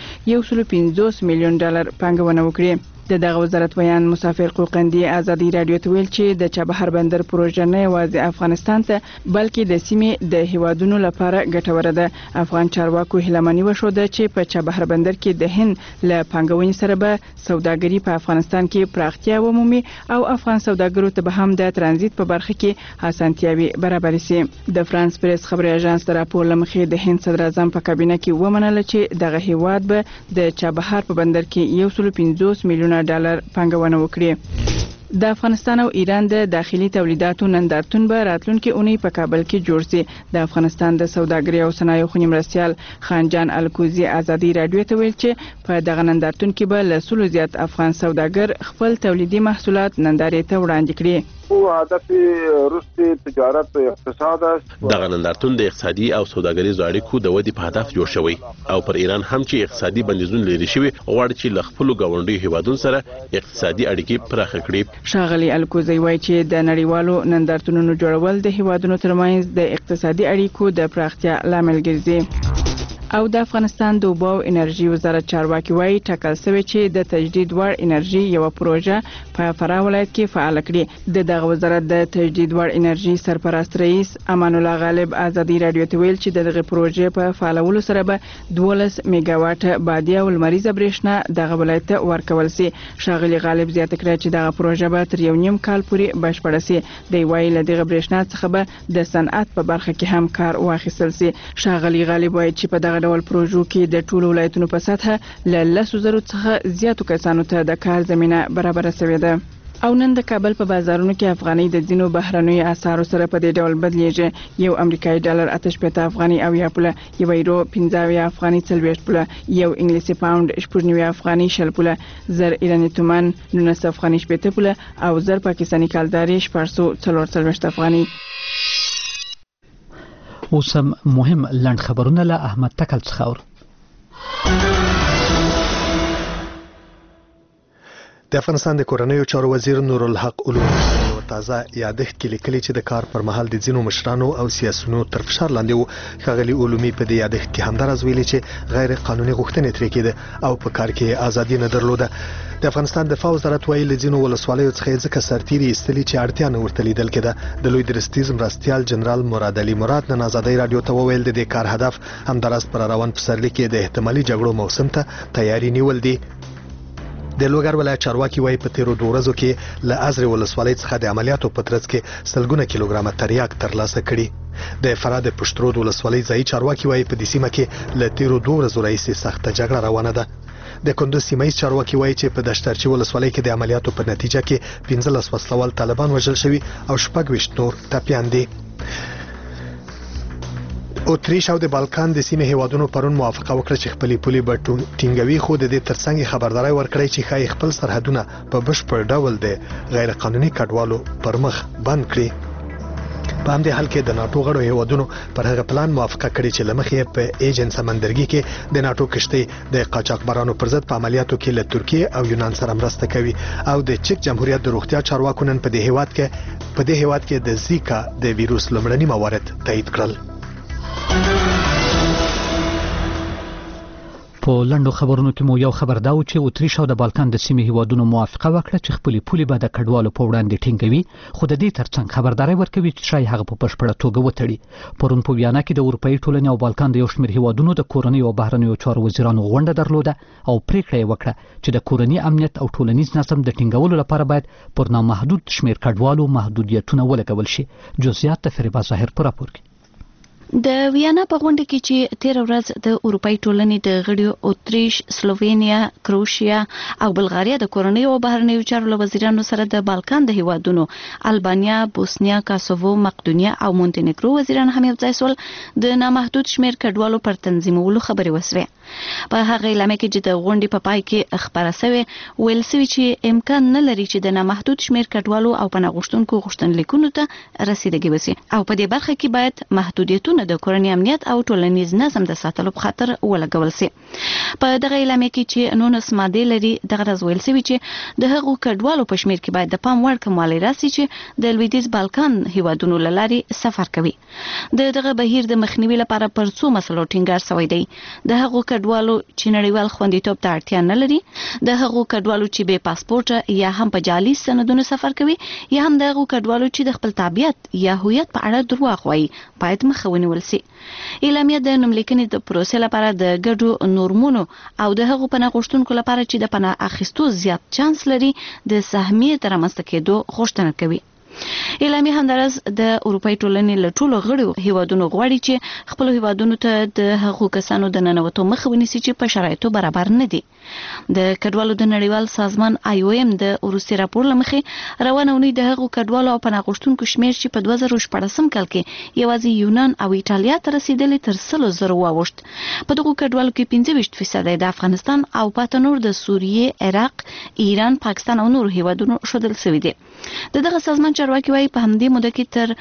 150 میلیون ډالر پانګونه وکړي. دغه وزارت بیان مسافر قوقندي ازادي رادیو ته ویل چې د چابهار بندر پروژه نه یوازې افغانستان ته بلکې د سیمې د هیوادونو لپاره ګټوره ده. افغان چارواکو هیلمنی وشوده چې په چابهار بندر کې د هند له پانګونې سره به سوداګري په افغانستان کې پراختیا ومومي او افغان سوداګرو ته به هم د ترانزیت په برخه کې اسانتیاوي برابر شي. د فرانس پریس خبري اژانس د راپور لمخې د هند صدر اعظم په کابینه کې ومنل چې دغه هیواد به د چابهار په بندر کې 150 میلیون ډالر پانګونه وکړي. د افغانستان او ایران د داخلي تولیداتو نندارتون به راتلونکي اونۍ په کابل کې جوړ شي. د افغانستان د سوداګرۍ او صنایعو خونی مرستیال خانجان الکوزي ازادي رادیو ته ویل چې په دغه نندارتون کې به له 100 زیات افغان سوداګر خپل تولیدي محصولات نندارې ته وړاندې کړي. او هدف روسي تجارت او اقتصاد است. دغه نندارتون د اقتصادي او سوداګریزو اړیکو د ودې په هدف جوړ شوی او پر ایران هم چې اقتصادي بندیزونه لري شوی غواړي چې له خپل ګاونډي هیوادونو سره اقتصادي اړیکې پراخ کړي. شاغلی الکوزي وایي چې د نړیوالو نندارتونونو جوړول د هیوادونو ترمنځ د اقتصادي اړیکو د پراختیا لامل ګرځي. او د افغانستان د اوبو او انرژي وزارت چارواکي وایي ټاکل شوی چې د تجدید وړ انرژي یو پروژه په فراه ولایت کې فعال کړي. دغه وزارت د تجدید وړ انرژي سرپرست رئیس امان الله غالب ازادي رادیو ته ویل چې دغه پروژه په فعالولو سره به 12 میگا واټ بادي او لمریزه برېښنا دغه ولایت ته ورکول شي. شاغلی غالب زیاته کړه چې دغه پروژه به تر یو نیم کال پورې بشپړه شي. دی وایي له دغه برېښنا څخه به د صنعت په برخه کې هم کار واخیستل شي. شاغلی غالب وایي چې په دغه ډول پروژو کې د ټولو ولایتونو په سطحه ل 100,000 څخه زیاتو کسانو ته د کار زمينه برابر شوې ده. او نن د کابل په بازارونو کې افغاني د ځینو بهرنیو اسعارو سره په دې ډول بدلیږي. یو امریکایي ډالر 8 افغاني او یا پوله، یو یورو 15 افغاني 40 پوله، یو انګلیسي پاوند 90 افغاني 60 پوله، زر ایراني تومان 19 افغاني 70 پوله او زر پاکستاني کالداري 444 افغاني. اوسم مهم لند خبرونه له احمد تکل څخه اور. د افغانستان د کورنیو چارو وزیر نور الحق علوم تازه یادښت کې لیکلي چې د کار پر مهال د ځینو مشرانو او سیاسيونو تر فشار لاندې وو. ښاغلي علومي په دې یادښت کې همدارس ویلي چې غیر قانوني غوښتنې ترې کېده او په کار کې ازادي نه درلوده. د افغانستان دفاع وزارت وایي له ځینو ولسوالیو څخه ځکه سرتیري ایستلي چې اړتیا نه ورته لیدل کېده. د لوی درستیز مرستیال جنرال مراد علي مراد نن ازادي رادیو ته وویل د دې کار هدف همدارس پر روان پسرلي کې د احتمالي جګړو موسم ته تیاری نیول دي. د لوګر ولایت چارواکي وایي په تیرو 2 ورځو کې له ازرې ولسوالۍ څخه د عملیاتو په ترڅ کې سلګونه کیلوګرامه تریاک ترلاسه کړي. د فراه د پشترود ولسوالۍ ځایي چارواکي وایي په دې سیمه کې له تیرو 2 ورځو راهیسې سخته جګړه روانه ده. د کندوز سیمایي چارواکي وایي چې په دشترچی ولسوالۍ کې د عملیاتو په نتیجه کې 15 وسلوال طالبان وژل شوي او 26 نور ټپیان دي. اتریش او د بالکان د سیمې هیوادونو پرون موافقه وکړه چې خپلې پولې به ټینګوي، خو د دې ترڅنګ خبرداري ورکړی چې ښایي خپل سرحدونه په بشپړ ډول د غیر قانوني کډوالو پر مخ بند کړي. په همدې حال کې د ناتو غړو هیوادونو پر هغه پلان موافقه کړې چې لمخې په ایجن سمندرګي کې د ناتو کشتۍ د قاچاقبرانو پر ضد په عملیاتو کې له ترکیه او یونان سره مرسته کوي. او د چک جمهوریت د روغتیا چارواکو نن په دې هیواد کې د زیکا د ویروس لومړني موارد تایید کړل. په په لنډو خبرونو کې مو یو خبر دا و چې اتریش او د بالکان د سیمې هیوادونو موافقه وکړه چې خپلې پولې به د کډوالو په وړاندې ټینګوي، خو د دې ترڅنګ خبرداري ورکوي چې شاید هغه په بشپړه توګه وتړي. پرون په ویانا کې د اروپאי ټولنې او بالکان د یو شمېر هیوادونو د کورنۍ او بهرنیو چارو وزیرانو غونډه درلوده او پریکړه یې وکړه چې د کورنۍ امنیت او ټولنیز نظم د ټینګولو لپاره باید پر نامحدود شمېر کډوالو محدودیتونه ولګول شي. جزئیات د فریبا ظاهر په راپور کې. د ویانا په غونډه کې چې 13 ورځ د اروپאי ټولنې د غړیو اتریش، سلووینیا، کروشیا او بلغاریا د کورنۍ او بهرنیو چارو وزیرانو سره د بالکان د هیوادونو البانیا، بوسنیا، کاسوو، مقدونیا او مونټینګرو وزیران هم یو ځای سول د نامحدود شمېر کډوالو پر تنظیمولو خبرې وسوي. په هغه اعلامیه کې چې د غونډې په پای کې خبره شوې ویل شوی چې امکان نه لري چې د نامحدود شمېر کډوالو او پناه غوښتونکو غوښتنلیکونو ته رسیدګي وشي او په دې برخه کې باید محدودیتونه د کورنۍ امنیت او ټولنیز نظم د ساتلو په خاطر ولګول شي. په دغه اعلامیه کې چې 19 ماده لري دغه راز ویل شوی چې د هغو کډوالو په شمېر کې باید د پام وړ کموالی راسي چې د لویدیځ بالکان هیوادونو له لارې سفر کوي. دغه بهیر د مخنیوي لپاره پر څو مسلو ټینګار شوی دی. د هغو کډوالو چې نړیوال خوندیتوب ته اړتیا نه لري، د هغو کډوالو چې بې پاسپورت یا هم په جعلي سندونو سفر کوي، یا هم د هغو کډوالو چې د خپل تابعیت یا هویت په اړه دروغ وایي باید مخه ونیول شي. اعلامیه د نوملیکنې د پروسې لپاره د ګډو نورمونو او د هغو پناه غوښتونکو لپاره چې د پناه اخیستو زیات چانس لري د سهمیې رامنځته کېدو غوښتنه کوي. اعلامیه همدارس د اروپאי ټولنې له ټولو غړو هیوادونو غواړي چې خپل هیوادونو ته د هغو کسانو د ننوتو مخه ونیسي چې په شرایطو برابر نه دي. د کډوالو د نړیوال سازمان IOM د وروستي راپور لمخې روانه اونۍ د هغو کډوالو او پناه غوښتونکو شمېر چې په 2014 کال کې یوازې یونان او ایټالیا ته رسیدلي تر 100,000 واوښت. په دغو کډوالو کې 25% د افغانستان او پاته نور د سوریې، عراق، ایران، پاکستان او نور هیوادونو شودل شوي دي. دغه سازمان چارواکي وايي په همدې موده کې تر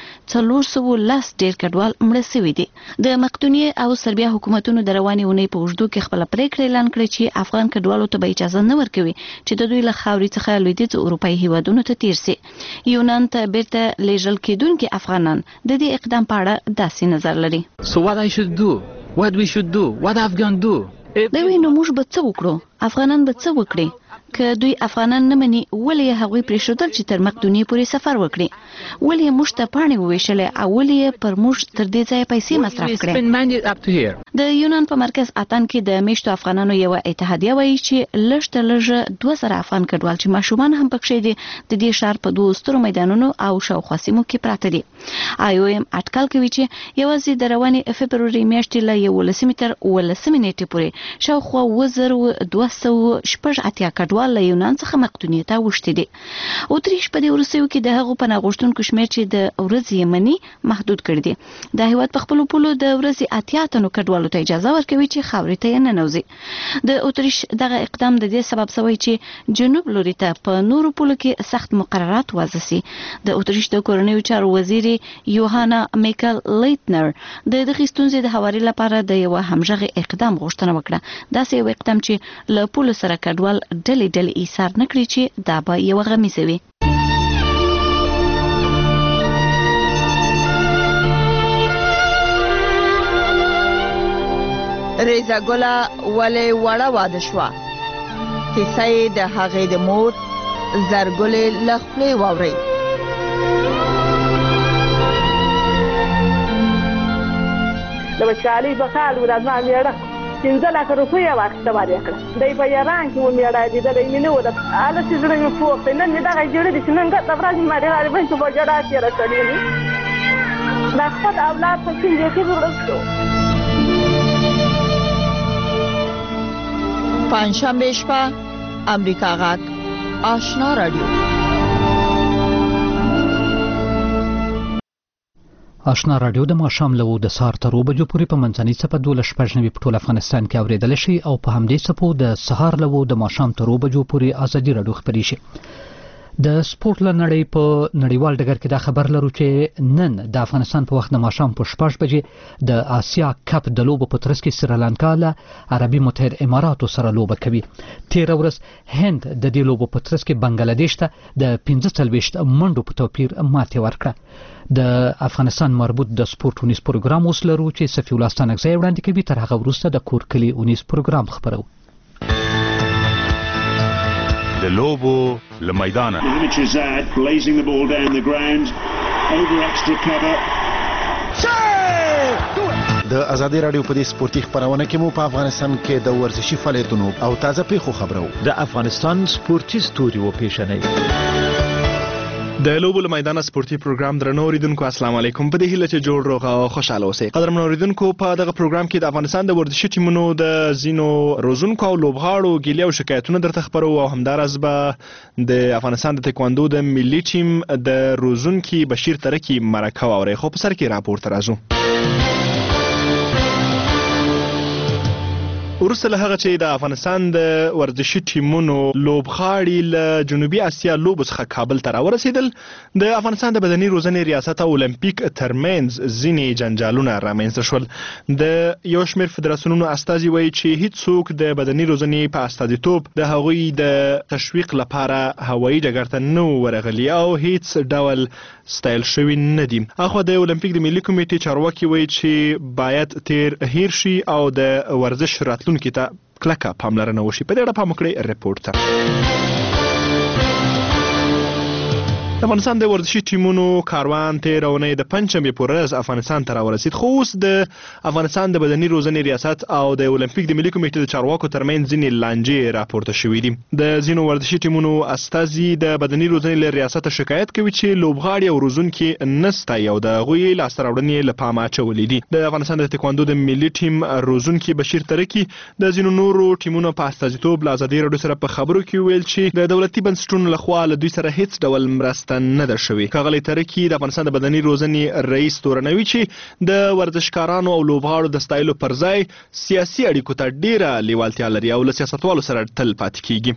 410 ډېر کډوال مړه شوي دي. د مقدونیې او سربیا حکومتونو د روانې اونۍ په اوږدو کې خپله پریکړه اعلان کړې چې افغان کډوالو ته به اجازه نه ورکوي چې د دوی له خاورې څخه لویدیځ اروپאי هیوادونو ته تیر شي. یونان ته بیرته لیږل کېدونکي افغانان د دې اقدام په اړه داسې نظر لري. So what I should do? What we should do? What Afghan do? دوی نو موږ به څه وکړو؟ افغانان به څه وکړي؟ که دوی افغانان نه مني ولې هغوی پرېښودل چې تر مقدونیې پورې سفر وکړي؟ ولې موږ ته پاڼې وویشلې او ولې پر موږ تر دې ځایه پیسې مصرف کړې؟ د یونان په مرکز اتن کې د میشتو افغانانو یوه اتحادیه وایي چې لږ تر لږه 2000 افغان کډوال چې ماشومان هم پکښې دي د دې ښار په 2 سترو میدانونو او شاوخوا سیمو کې پراته دي. IOM اټکل کوي چې یوازې د روانې فبروري میاشتې له 11 تر 18 نیټې پورې شاوخوا 2280 کډوال له یونان څخه مقدونیې ته اوښتي دي. اتریش په دې وروستیو کې د هغو پناه غوښتونکو شمېر چې د ورځې یې مني محدود کړی دی. دا هیواد په خپلو پولو د ورځې 80 تنو کډوالو ته اجازه ورکوي چې خاورې ته یې ننوځي. د اتریش دغه اقدام د دې سبب شوی چې جنوب لوري ته په نورو پولو کې سخت مقررات وضع شي. د اتریش د کورنیو چارو وزیر یوهانا میکل لیتنر د دغې ستونزې د هواري لپاره د یوه همغږي اقدام غوښتنه وکړه. داسې یو اقدام چې له پولو سره کډوال ډلې ایثار نه کړي چې دا به یوه غمیزه وي. ریزه ګله ولې وړه واده شوه؟ کیسه یې د هغې د مور زرګلې له خولې واورئ. د وچکالۍ په کال و د زما مېړه 15 لکه روپۍ یې واخیسته ور یې کړه. دی په ایران کې و مېړه لیدلی مې نه و د هله چې زړه مې پوخ دی. نن مې دغه جړې دي چې نن ګټه ورځ مې مارې غریبۍ چې په جړا تېره کړې دي. دا خپل اولاد په کوم ځای کې زړه شو. پنجشنبې شپه امریکا غږ آشنا رادیو. آشنا رادیو د ماښام له 2 سهار تر 2 بجو پورې په منځنۍ څپه 12 په ټول افغانستان کې اورېدلی شي او په همدې څپو د سهار له 2 د ماښام تر 2 بجو پورې ازادي رادیو خپرې شي. د سپورت لنړۍ په نړیوال ډګر کې دا خبر لرو چې نن د افغانستان په وخت د ماښام په 6 بجې د آسیا کپ د لوبو په ترڅ کې سریلانکا له عربي متحده اماراتو سره لوبه کوي. تیر ورځ هند د دې لوبو په ترڅ کې بنگلاديش ته د 45 منډو په توپیر ماتې ورکړه. د افغانستان مربوط د سپورت ونیس پروګرام اوس لرو چې صفي الله ستانکزی وړاندې کوي. تر هغه وروسته د کور کلی ونیس پروګرام خبرو. د لوبو له میدانه د ازادي رادیو په دې سپورتي خبرونه کې مو په افغانستان کې د ورزشي فعالیتونو او تازه پیښو خبرو. د افغانستان سپورتي ستوري و پیښنې د لوبو له میدانه سپورتي پروګرام درنو اوریدونکو السلام علیکم. په دې هیله چې جوړ روغ او خوشاله اوسئ. قدرمن اوریدونکو په دغه پروګرام کې د افغانستان د ورزشي ټیمونو د زینو روزونکو او لوبغاړو ګیلې او شکایتونه درته خبرو او همدارس به د افغانستان د تکواندو د ملي ټیم د روزونکي بشیر ترکی مرکه واوري. خو په سر کې راپور ترازو. وروسته له هغه چې د افغانستان د ورزشي ټیمونو لوبغاړي له جنوبي اسیا لوبو څخه کابل ته راورسېدل، د افغانستان د بدني روزنې ریاست او اولمپیک ترمنځ ځینې جنجالونه رامنځته شول. د یو شمېر فدراسیونونو استازي وایي چې هیڅوک د بدني روزنې په استازیتوب د هغوی د تشویق لپاره هوایي ډګر ته نه ورغلي او هیڅ ډول ستایل شوي نه دي. اخوا د اولمپیک د ملي کمیټې چارواکي وایي چې باید تیر هیر شي او د ورزش راتلونکي ته کلکه پاملرنه وشي. په دې اړه پام وکړئ ریپورت ته. د افغانستان د ورزشي ټیمونو کاروان تیر اونۍ د پنجشنبې په ورځ افغانستان ته راورسید، خو اوس د افغانستان د بدني روزنې ریاست او د اولمپیک د ملي کمیټې د چارواکو ترمنځ ځینې لانجې راپورته شوې دي. د ځینو ورزشي ټیمونو استازي د بدني روزنې له ریاست شکایت کوي چې لوبغاړي او روزونکي نسته او د هغوی لاسته راوړنې له پامه اچولې دي. د افغانستان د تکواندو د ملي ټیم روزونکي بشیر ترکی د ځینو نورو ټیمونو په استازیتوب له ازادي راډیو سره په خبرو کې ویل چې د دولتي بنسټونو لخوا له دوی سره هیڅ ډول مرسته نه ده شوې. ښاغلی ترکی د افغانستان د بدني روزنې رئیس تورنوي چې د ورزشکارانو او لوبغاړو د ستایلو پر ځای سیاسي اړیکو ته ډیره لیوالتیا لري او له سیاستوالو سره تل پاتې کیږي.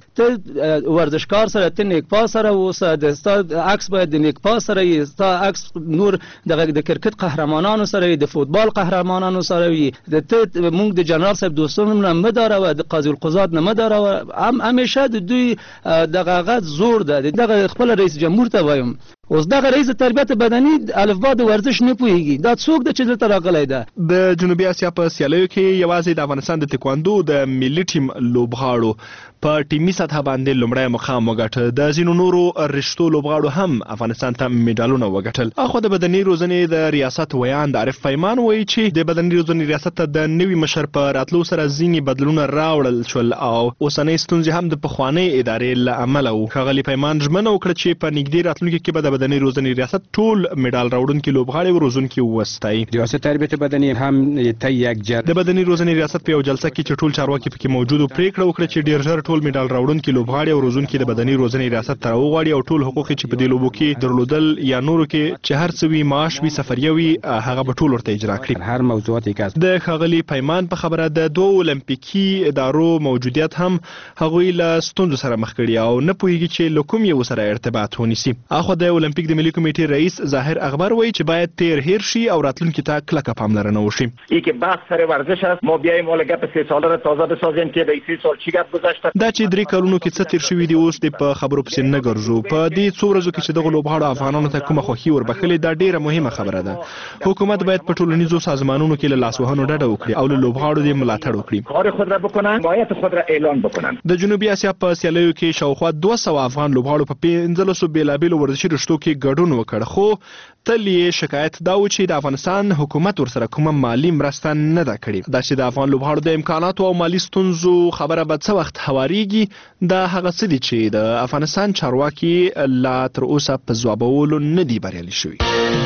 ته ورزشکار سره ته نیکپا سره اوسه، د ستا عکس باید د نیکپا سره وي، ستا عکس نور د کرکټ قهرمانانو سره وي، د فوتبال قهرمانانو سره وي. ته موږ د جنرال صاحب دوستانو نه مه داروه، د قاضي القضات نه مه داروه. همیشه د دوی دغه غږ زور ده. دغه خپل رئیس جمهور ته وایم اوس دغه رئیس تربیت بدني الفبا د ورزش نه پوهیږي، دا څوک د چې دلته راغلی ده. د جنوبي اسیا په سیالیو کې یوازې د افغانستان د تکواندو د ملي ټیم لوبغاړو په ټیمي سطح باندې لومړی مقام وګټه. د ځینو نورو رشتو لوبغاړو هم افغانستان ته میډالونه وګټل. اخو د بدني روزنې د ریاست ویان د عارف پیمان وایي چې د بدني روزنې ریاست ته د نوي مشر په راتلو سره ځینې بدلونونه راوړل شول او اوسنۍ ستونزې هم د پخوانۍ ادارې له امله وو. ښاغلي پیمان ژمنه وکړه چې په نږدې راتلونکي کې به د بدني روزنې ریاست ټول میډال راوړونکي لوبغاړي او روزونکي وستایي. ریاست تربیت بدني هم ته یکجا د بدني روزنې ریاست په یو جلسه کې چې ټول چارواکي پکې موجود او پریکړه وکړه چې ډیر ژر ټول میډال راوړونکي لوبغاړي او روزونکي د بدني روزنې ریاست ته راوغواړي او ټول حقوق چې په دې لوبو کې درلودل یا نورو کې چې هر څه وي معاش وي سفریه وي هغه به ټول ورته اجرا کړي. هر موضوعات کې د ښاغلي پیمان په خبره د دوه اولمپیکي ادارو موجودیت هم هغوی له ستونزو سره مخ کړي او نه پوهیږي چې له کوم یو سره ارتباط ونیسي. اخو د اولمپیک د ملي کمیټې رئیس ظاهر اخبار وایي چې باید تیر هیر شي او راتلونکي ته کلکه پاملرنه وشي. این که بحث سر ورزش است، ما بیایم حالا گپ 3 ساله را تازه بسازیم که د 3 سال چی گپ گذشته. دا چې 3 کلونو کې څه تیر شوي دي اوس د په خبرو پسې نه ګرځو. په دې څو ورځو کې چې دغه لوبغاړو افغانانو ته کومه خوښي وربخلې دا ډیره مهمه خبره ده. حکومت باید په ټولنیزو سازمانونو کې له لاسوهنو ډډه وکړي او له لوبغاړو د ملاتړ وکړي. کار خود را بکنن، حمایت خود را اعلان بکنن. د جنوبي اسیا په سیالیو کې شاوخوا 200 افغان لوبغاړو په 15 بیلابیلو ورزشي رشتو کې ګډون وکړ، خو تل یې شکایت دا و چې د افغانستان حکومت ورسره کومه مالی مرسته نه ده کړې. دا چې د افغان لوبغاړو د امکاناتو او مالی ستونزو خبره به څه وخت هوارېږي دا هغه څه دي چې د افغانستان چارواکي لا تر اوسه په ځوابولو نه دي بریالي شوي.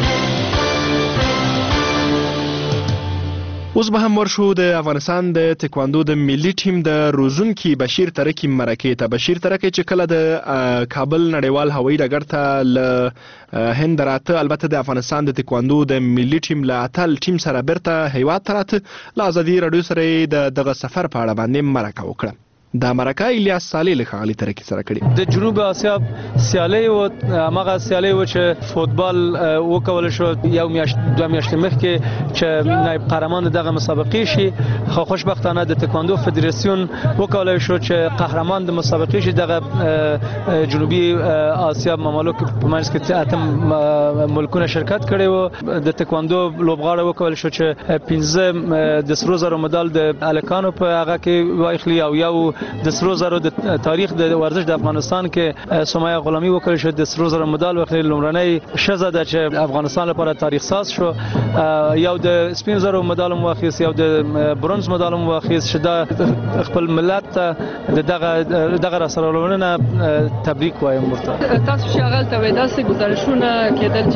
اوس به هم ورشو د افغانستان د تکواندو د ملي ټیم د روزونکي بشیر ترکی مرکې ته. بشیر ترکی چې کله د کابل نړیوال هوایي ډګر ته له هند راته، البته د افغانستان د تکواندو د ملي ټیم له اتل ټیم سره بیرته هیواد ته راته، له ازادي راډیو سره د دغه سفر په اړه باندې مرکه وکړه. دا مرکه الیاس صالح له ښاغلي ترکي سره کړې. د جنوب اسیا سیالي او هغه سیالي و چې فوتبال وکول شو یو میاشت دوه میاشتې مخکې چې نایب قهرمان دغه مسابقې شي، خو خوشبختانه د تکواندو فدراسیون وکول شو چې قهرمان د مسابقې شي. دغه جنوبي اسیا ممالک په منځ کې اتم ملکونه شرکت کړي وو. د تکواندو لوبغاړو وکول شو چې 15 د سرو زرو مډال د الکانو په هغه کې واخلي او یو د سرو زرو د تاریخ د ورزش د افغانستان کې سمیه غلامی وکول شو د سرو زرو مډال واخلي. لومړنۍ ښځه ده چې افغانستان لپاره تاریخ ساز شو. یو د سپین زرو مډال واخیست، یو د برونز مډال واخیست چې دا خپل ملت ته دغه راسره تبریک وایم ورته. تاسو چې هغه ته داسې گزارشونه کېدل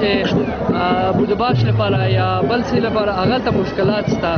چې بودباش لپاره یا بل څه لپاره هغه ته مشکلات شته،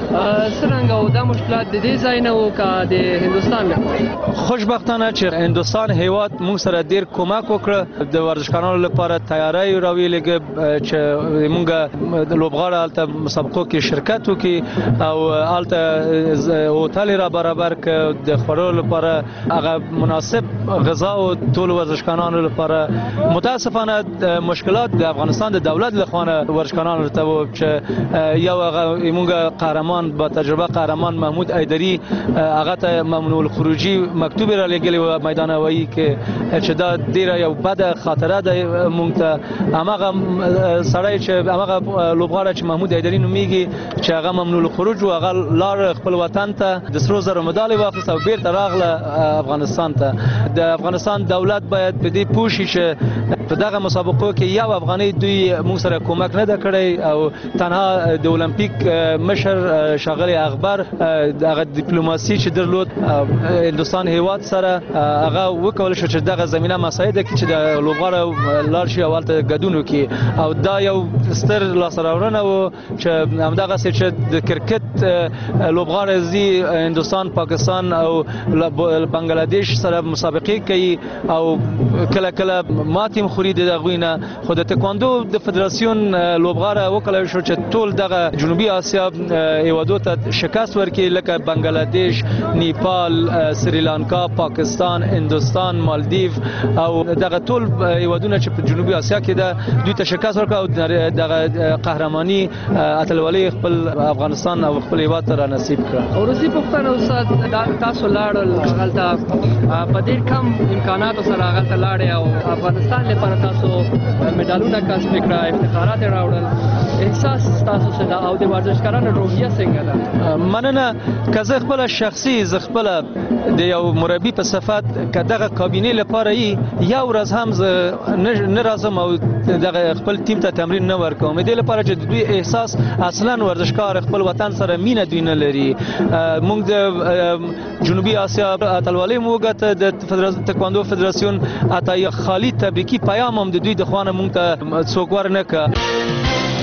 څنګه او دا مشکلات د دې ځای نه وو کا د هندستان لپاره؟ خوشبختانه چې هندستان هیواد موږ سره ډیر کومک وکړ د ورزشکارانو لپاره تیاری راویلګ چې موږ د لوبغاړو الته مسابقو کې شرکت وکړي او الته هوټل را برابر ک د خورو لپاره هغه مناسب غذا او ټول ورزشکارانو لپاره. متاسفانه مشکلات د افغانستان د دولت لخوا ورزشکارانو ته چې یو هغه موږ قهرمان با تجربه قهرمان محمود ایدری هغه ته ممنوع الخروجی مکتوب را لګلی و میدان هوایی کې چې دا ډیره یو بد خاطره ده موږ ته. هغه سړی چې هغه لوبغاړی چې محمود ایدری نومیږي چې هغه ممنوع الخروج او هغه لار خپل وطن ته د سرو زرو مډال واخیست او بیرته راغله افغانستان ته. د افغانستان دولت باید په دې پوه شي چې په دغه مسابقو کې یو افغاني دوی موږ سره کومک نه ده کړی او تنها د اولمپیک مشر شاغلی اخبار دغه ډیپلوماسي چې درلود هندستان هیواد سره هغه وکول شو چې دغه زمينه مساعده کې چې د لوبغاړو لار شي اولته غدونو کې او دا یو ستر لاسراورنه و چې همدغه چې د کرکټ لوبغاړو زی هندستان پاکستان او بنگلاديش سره مسابقې کوي او کله کله ماتیم خوري د غوینه. خو د تکواندو د فدراسیون لوبغاړو وکول شو چې ټول دغه جنوبي اسیا هیوادو ته شکست ورکړي لکه بنگلاديش، نیپال، سریلانکا، پاکستان، هندستان، مالدیو او دغه ټول هیوادونه چې په جنوبي اسیا کې ده دوی ته شکست ورکړ او دغه قهرماني اتلولي خپل افغانستان او خپل هیواد ته نصیب کړ. ورسې پښتنه استاد تاسو لاړل هغه په ډېر کم امکاناتو سره هغه ته لاړې او افغانستان لپاره تاسو مډالونه کسب کړئ، افتخارات راوړل. احساس تاسو څه ده او د ورزشکارانو روحیه څنګه ده؟ مننه. که زه خپل شخصي زه خپل د یو مربي په صفت که دغه کابینې لپاره یو ورځ هم نه راځم او دغه خپل ټیم ته تمرین نه ورکوم. دې لپاره چې دوی احساس اصلا ورزشکار خپل وطن سره مینه دوی نه لري. موږ د جنوبي اسیا اتلولۍ موږ ته د تکواندو فدراسیون عطا خالد تبریکی پیام هم د دوی د خوانه موږ ته څوک ورنکړه.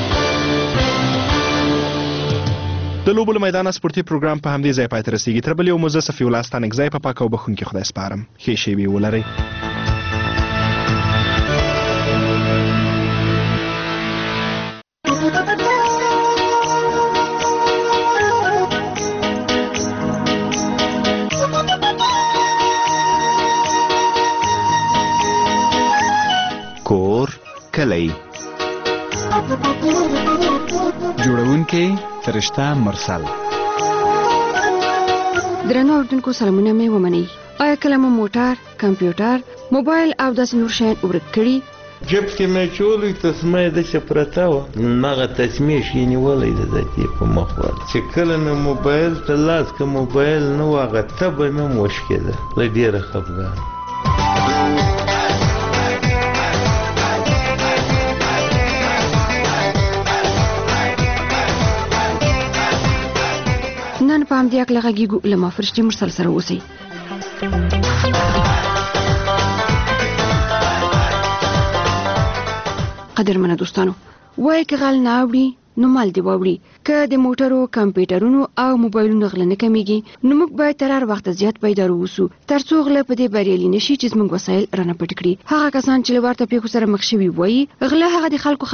د لوبو له میدانه سپورتي پروګرام په همدې ځای پای ته رسیږي. تر بل یو مو زه صفي الله ستانکزی په پاک او بخښونکي خدای سپارم. ښې شېبې ولرئ. کور کلی جوړونکي فرشته مرسل. درنو اوردونکو سلامونه مې ومنئ. آیا کله مو موټر، کمپیوټر، موبایل او داسې نور شیان ورک کړي؟ جب کې مې چولې تسمه د چپرتا و نغه تسمه شي نیولې د دې په مخ ور چې کله نو موبایل ته لاس کې موبایل نو هغه تب مې مشکله لډیره خپګان. نن په همدې اکله غږیږو له ما فرشتي مرسل سره اوسئ. قدرمنه دوستانو، وایي که غل نه اوړي نو مال دی واوړي. که د موټرو، کمپیوټرونو او موبایلونو غله نه کمیږي نو موږ باید تر هر وخت زیات بیدار اوسو ترڅو غله په دې بریالي نشي چې زموږ وسایل رانه پټ کړي. هغه کسان چې له ورته پیښو سره مخ شوي وایي غله هغه د خلکو خبره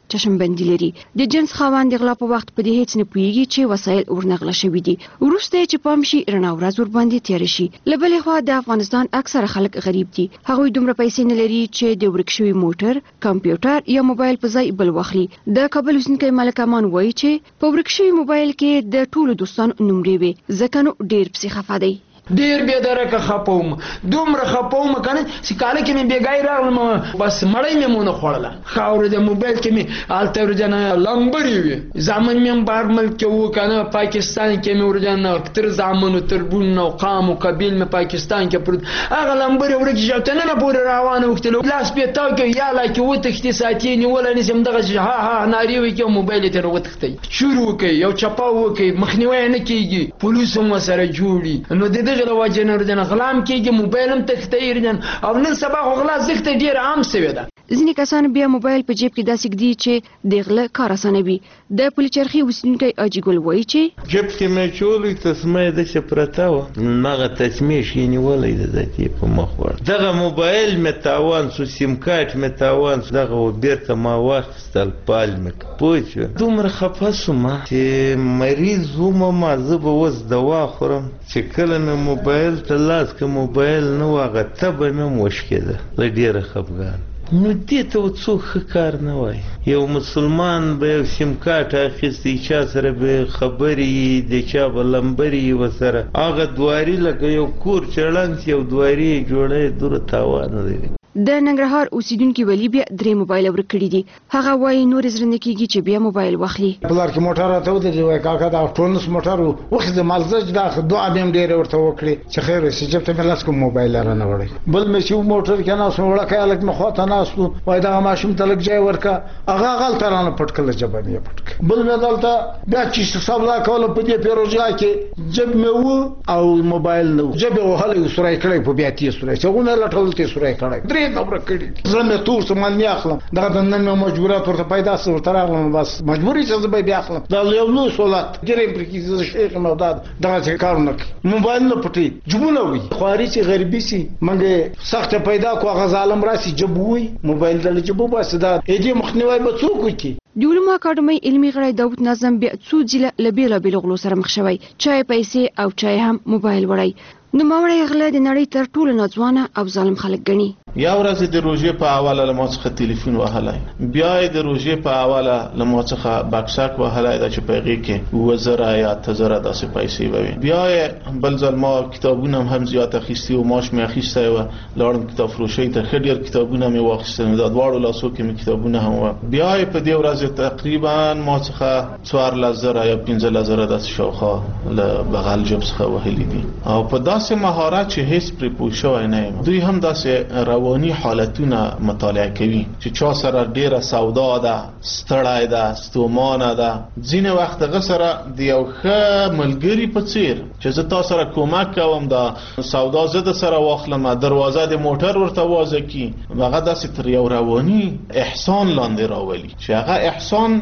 چشمبندي لري. د جنس خاوند د غلا په وخت په دې هیڅ نه پوهیږي چې وسایل ورنغله شوي دي. وروسته چې پام شي رڼا ورځ ور باندې تیر شي. له بلې خوا د افغانستان اکثره خلک غریب دي. هغوی دومره پیسې نه لري چې د ورک شوي موټر، کمپیوټر یا موبایل په ځای بل واخلي. د کابل اوسېدونکی ملک امان وایي چې په ورک شوي موبایل کې د ټولو دوستانو نومرې وي، ځکه نو ډېر پسې خفه دی. ډیر به درکه خپوم دومره خپوم کنه چې کاله کې مې بیګای راغلم بس مړی مې مونږ خوړله خاور د موبایل کې مې آلته ورجنه لمبري وي زمون مې بار ملک کې و کنه پاکستان کې مې ورجنه تر زمون تر بون او قام او قبیل مې پاکستان کې پر هغه لمبري ورګ جوته نه پورې روانه وختلو لاس په تاو کې یا لا کې و تختی ساتي نیول نه سم دغه ها ناری وي کې موبایل ته وروتختی شروع کوي یو چپاو کوي مخنیوي نه کیږي پولیس هم سره جوړي نو د غلا واجنه ورجن غلام کېږي موبایل هم تختیر جن او نن سبا غلا زخت ډیر عام شوی ده. ځینې کسان بیا موبایل په جیب کې داسې ږدي چې د غلا کار اسانوي. د پولیچرخي اوسېدونکی اجي ګل وایي چې جیب کې مې چولې تسمه د شپرتا و نغه تسمه شي نیولې د دې په مخ ور دغه موبایل مې تاوان سو سیم کارت مې تاوان دغه بیرته ما واخستل پال مې پوه دومره خفاسم چې مریض ومه ما زه وز دوا خورم چې کله نه موبایل ته لاس که موبایل نه واغه تبه مې مشکله لډیره خفګان نو دې ته څوک ښه کار نه وای یو مسلمان به یو سیم کارت اخیستی چا سره به خبرې د چا به لمبرې ورسره هغه دواري لکه یو کور چړنګ یو دواري جوړی دوره تاوان دی. د ننګرهار اوسېدونکي ولی بیا 3 موبایل ورک کړي دي. هغه وایي نور زړه نه کېږي چې بیا موبایل واخلي. بلار کې موټر راته ودرېږي وایي کاکا دا ټولنس موټر وخت د مالزج دا دعا به هم ډېرې ورته وکړي چې خیر وشي جب ته مې لاس کوم موبایل رانه وړی بل مې چې موټر کې ناست وړکه هلک مې خواته ناست و وایي دغه ماشوم ته لږ ځای ورکه هغه هغلته رانه پټ کړله جبه مې یې پټ کړه بل مې دلته بیا چې سبلا کوله په دې پیروژه کې جب مې و او موبایل نه و جب یې وهلی سوری کړی په بیا تیې سوری چې هغونه یې لټول ته یې سوری کړی 3 نمبره کړي زه مې تور سامان نه اخلم دغه د نن مې مجبورات ورته پیدا سو ورته راغلم بس مجبوري چې زه به بیا اخلم دا یو لوی سولات ګرې پر کې زه شیخ موداد دغه کارونه موبایل نه پټي جبونه وي خواري چې غربي سي منګه سخت پیدا کو هغه ظالم راسي جبوي موبایل دل جبو بس دا دې مخنیوي به څوک وکي. د علومو اکاډمۍ علمي غړی داود نظم بیا څو ځله له بېلابېلو غلو سره مخ شوی چای پیسې او چای هم موبایل وړی. نوموړی غله د نړۍ تر ټولو ناځوانه او ظالم خلک ګڼي. یا ورځ د روژې په حواله له ما څخه تلیفون وهلی بیا یې د روژې په حواله له ما څخه بکسک وهلی ده چې په هغې کې 2000 یا 8000 داسې پیسې به وي بیا یې بل ځل ما کتابونه هم زیات اخیستي و ماش مې اخیستی وه لاړم کتاب فروشۍ ته ښه ډېر کتابونه مې واخیستل دا دواړو لاسو کې مې کتابونه هم وه بیا یې په دې ورځ تقریبا ما څخه 14000 یا 15000 داسې شاوخوا له بغل جب څخه وهلي دي او په داسې مهارت چې هیڅ پرې پوه شوی نه یم دوی هم داسې رواني حالتونه مطالعه کوي چې چا سره ډیره سودا ده ستړی ده ستومانه ده ځینې وخت هغه سره د یو ښه ملګري په څیر چې زه تا سره کومک کوم دا سودا زه د سره واخلم دروازه د موټر ورته وازه کي هغه داسې تر یو رواني احسان لاندې راولي چې هغه احسان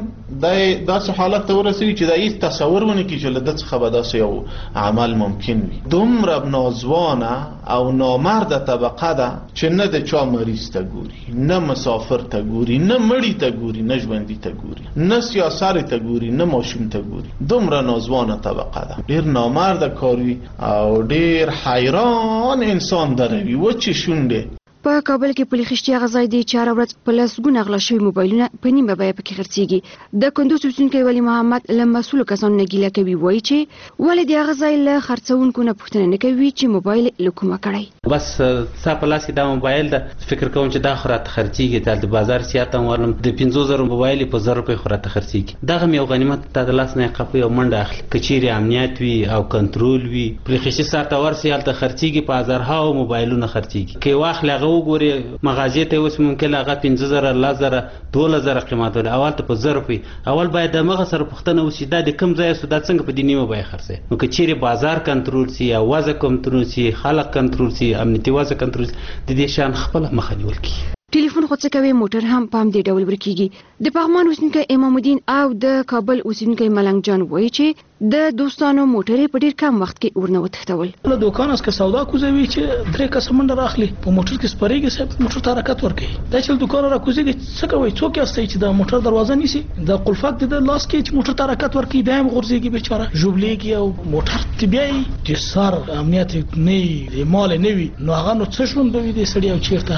داسې حالت ته ورسوي چې د هیڅ تصور ونه کړي چې له ده څخه به داسې یو عمل ممکن وي. دومره نازوانه او نامرده طبقه ده چې نه د چا مریض ته ګوري نه مسافر ته ګوري نه مړی ته ګوري نه ژوندي ته ګوري نه سیاسر ته ګوري نه ماشوم ته ګوري دومره نازوانه طبقه ده ډیر نامرده کاروي او ډیر حیران انسان دروي و چې شونډه. په کابل کې پولي خشتي غځای دی چې هر ورځ په لسګونه غلا شوي موبایلونه په نیمه بیه پکې خرڅېږي. د کندوز اوسېدونکی ولی محمد له مسؤلو کسانو نه ګیله کوي وایي چې ولې د هغه ځای له خرڅوونکو نه پوښتنه نه کوي چې موبایل له کومه کړی بس ستا په لاس کې دا موبایل ده فکر کوم چې دا خو راته خرڅېږي د بازار سیاته هم ورلم د 50000 موبایل په 1000 روپۍ خو راته خرڅېږي دغه مې یو غنیمت تا د لاس نه یې قپوي او منډه اخلي که چیرې امنیت وي او کنټرول وي پولي خشتي سر ته ورسي هلته خرڅېږي په هزارهاو موبایلونه خرڅېږي که یې واخلي هغه وګورې مغازې ته اوس ممکن هغه 15000 لزر 2000 قیمت ولري اول ته په 1000 روپۍ اول باید د مغه سره پښتنه وشي دا د کم ځای سودا څنګه په دې نیمه بیه خرڅي نو که چیرې بازار کنټرول سي او وضع کنټرول سي خلک کنټرول سي امنیتي وضع کنټرول سي د دې شان خپل مخه نیول کی. ټلیفون نور خو څه کوي موټر هم پام دې ډول ورکیږي د پغمان اوسیدونکي امام الدین او د کابل اوسیدونکي ملنګ جان وایي چې د دوستانو موټرې په ډیر کم وخت کې ورنه وتښتول. له دوکان اس که سودا کوزوي چې درې کس منډه راخلي په موټر کې سپریږي صاحب موټر ته حرکت ورکړي دا چې دوکان را کوزيږي څه کوي څوک یاستئ چې د موټر دروازه نیسي د قلفک د لاس کې چې موټر ته حرکت ورکړي بیا هم غورځيږي بیچاره ژوبليږي او موټر تبيای چې سر امنیت نه مال نه وي نو هغه نو څه شون به دي سړی او چیرته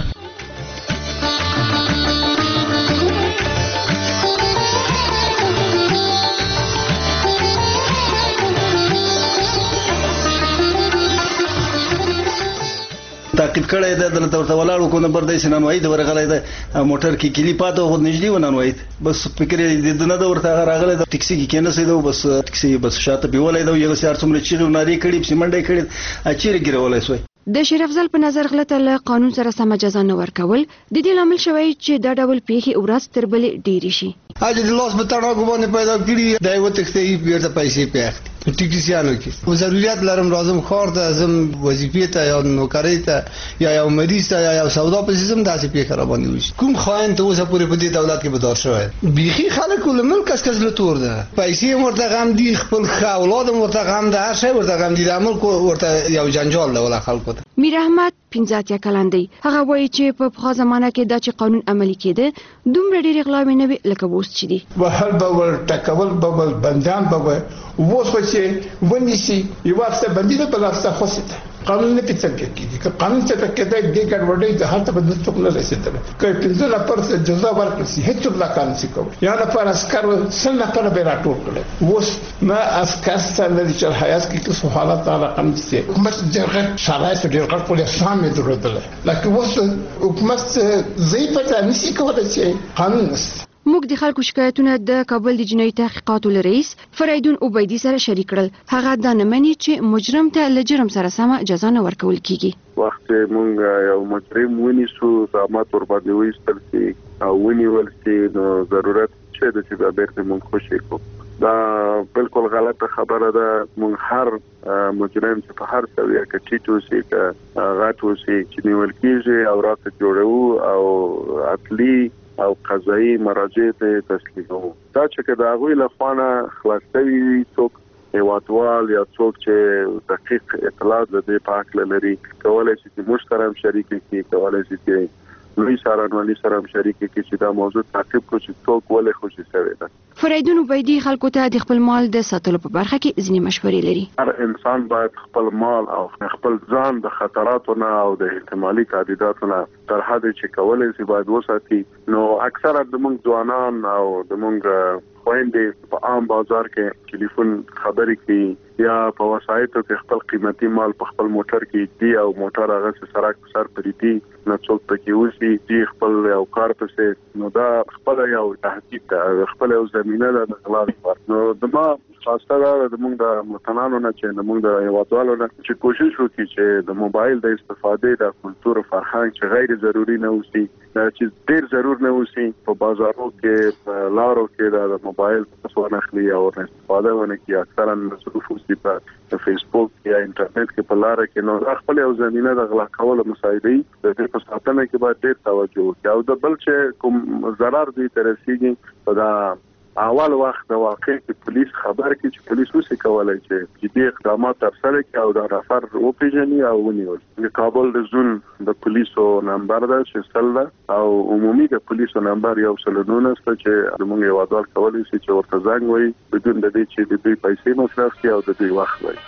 تعقیب کړی دی دلته ورته ولاړ وکړو نمبر دی چې نن وایي د ورغلی دی موټر کې کلي پاته خو نږدې و نن وایي بس فکر یې د نه ده ورته هغه راغلی د ټکسي کې کېنسېده او بس ټکسي بس شاته بیولی دی یو سهار څومره چیغې او نارې کړي پسې منډه یې کړې چیرې ګیرولی سوی. د شیر افضل په نظر غلطه له قانون سره سمه جزا نه ورکول د دې لامل شوی چې دا ډول پیښې ورځ تر بلې ډېرې شي. اجه د لاس په تړاو باندې پیدا کړي دا یو تخته بیرته پیسې پیاخت ټیکسیانو کې ضرورت لرم راځم خار ته زم وظیفې ته یا نوکری ته یا یو مریض ته یا یو سودا په سیستم داسې پیښه را باندې وشي کوم خاين ته اوسه پورې په دې دولت کې بدار شوی بيخي خلک ول ملک کس له تور ده پیسې ورته غم دي خپل اولاد ورته غم ده هر شی ورته غم دي د عمل ورته یو جنجال ده ولا خلکو ته. میر احمد 15 کلن دی هغه وایي چې په پخوا زمانه کې دا چې قانون عملي کېده دومره ډېر غلاوې نه وي لکه اوس چې دي وهل به ور ټکول به بندان به ووس چې ونیسي یو وخت باندې په لاسه خوسته قانون نه پیڅل کېږي که قانون څه ته کېدای دې ګډوډۍ د هر څه په دستور نه رسیدل که پنځه نفر څه جزا ورکړي شي هیڅ لا کار نشي کوي یا نفر اسکر سل نفر به راټول کړي ووس ما اسکر سره د چل حیات کې څه حالات رقم دي حکومت دغه شرایط ډېر غټ پولیس سامي درلودل لکه ووس حکومت ضعیفه نشي کولای چې قانون موږ د خلکو شکایتونه د کابل د جنایي تحقیقاتو رئیس فریدون عبیدی سره شریک کړل هغه دا نه مني چې مجرم ته له جرم سره سمه جزا نه ورکول کیږي وخت موږ یو مجرم ونیسو زعامت ور باندې وایستل چې او ونیول چې نو ضرورت شه د چې به بیرته موږ خوشی کو دا بالکل غلطه خبره ده موږ هر مجرم چې په هر سویه کې ټیټو سي که غاټو سي چې نیول کیږي او راته جوړو او عقلي او قضایي مراجع ته تسلیمو دا چې دا غوي لخوانه خلاصوي څوک هیوادوال یا څوک چې دقیق اطلاعات د دې پاک لري کولای شي چې مشترم شریک کړي کولای شي چې لوی سارانوالي سره شریک کړي چې دا موضوع تعقیب کړي چې څوک ولې خوشي شوی ده. فریدون عبیدی خلکو ته د خپل مال د ساتلو په برخه کې ځینې مشورې لري. هر انسان باید خپل مال او خپل ځان د خطراتو نه او د احتمالي تهدیداتو نه تر حد چې کولای شي باید وساتي. نو اکثره د موږ ځوانان او د موږ خويندې په عام بازار کې ټلیفون خبرې کوي یا په وسایطو کې خپل قیمتي مال په خپل موټر کې دی او موټر هغه سره سر پریدي نه څوک پکې وسی دی خپل یو کار پسې نو دا خپل یو تهدید ده خپل یو زمينه ده د غلا لپاره. نو دما خاصه د موږ د متنانو نه چې موږ د هیوادوالو نه چې کوشش وکړي چې د موبایل د استفادې د کلتور او فرهنګ چې غیر ضروري نه وسی چې ډیر ضرور نه وسی په بازارو کې لارو کې د موبایل څخه نخلي او استفاده ونه کی اکثرا مصروف وسی په فیسبوک یا انټرنیټ کې په لار کې نو خپل یو زمينه د غلا کولو مسایدي د دې په ساتنه کې باید ډیر توجه وکړي او د بل چې کوم ضرر دي ترسيږي په دا اول وخت د واقع کې پولیس خبر کې چې پولیس وسې کولای چې جدي اقدامات ترسره کړي او دا رفر وپیژني او ونیول. د کابل د زون د پولیسو نمبر ده چې سل او عمومي د پولیسو نمبر یو سلونونه چې موږ یو ډول کولای شي چې ورته زنګ وایي بدون د دې چې د دوی پیسې مصرف کړي او د دوی وخت وایي.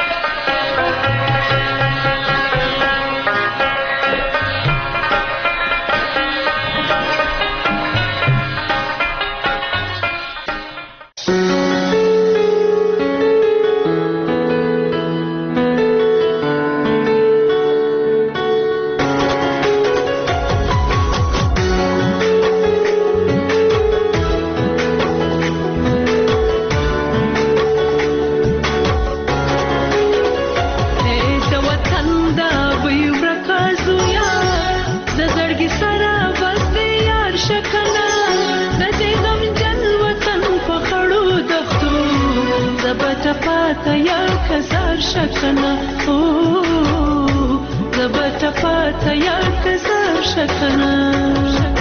شکنه او زبټه پاتیا کزار شکنه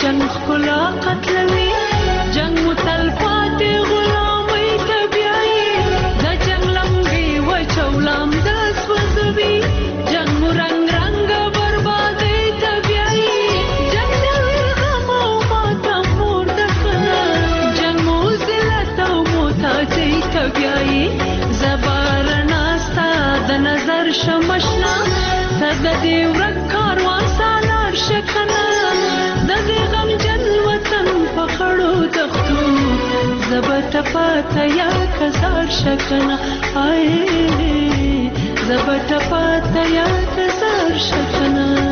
جنگ خلا قتلوي جنگ متلفات غلامي تبعي دا جنگ لمبي وچولام دا سوزوي جنگ مرنگ رنگ بربادي تبعي جنگ نوي غم و ماتم مردخنا جنگ موزلت و موتاجي تبعي زبار ناستا دا نظر شمشنا تا دا دي ورک کاروان سالار شکنا دا دي غم جن وطن پخړو دختو زبت پاتا یا کزار شکنا آئے زبت پاتا یا کزار شکنا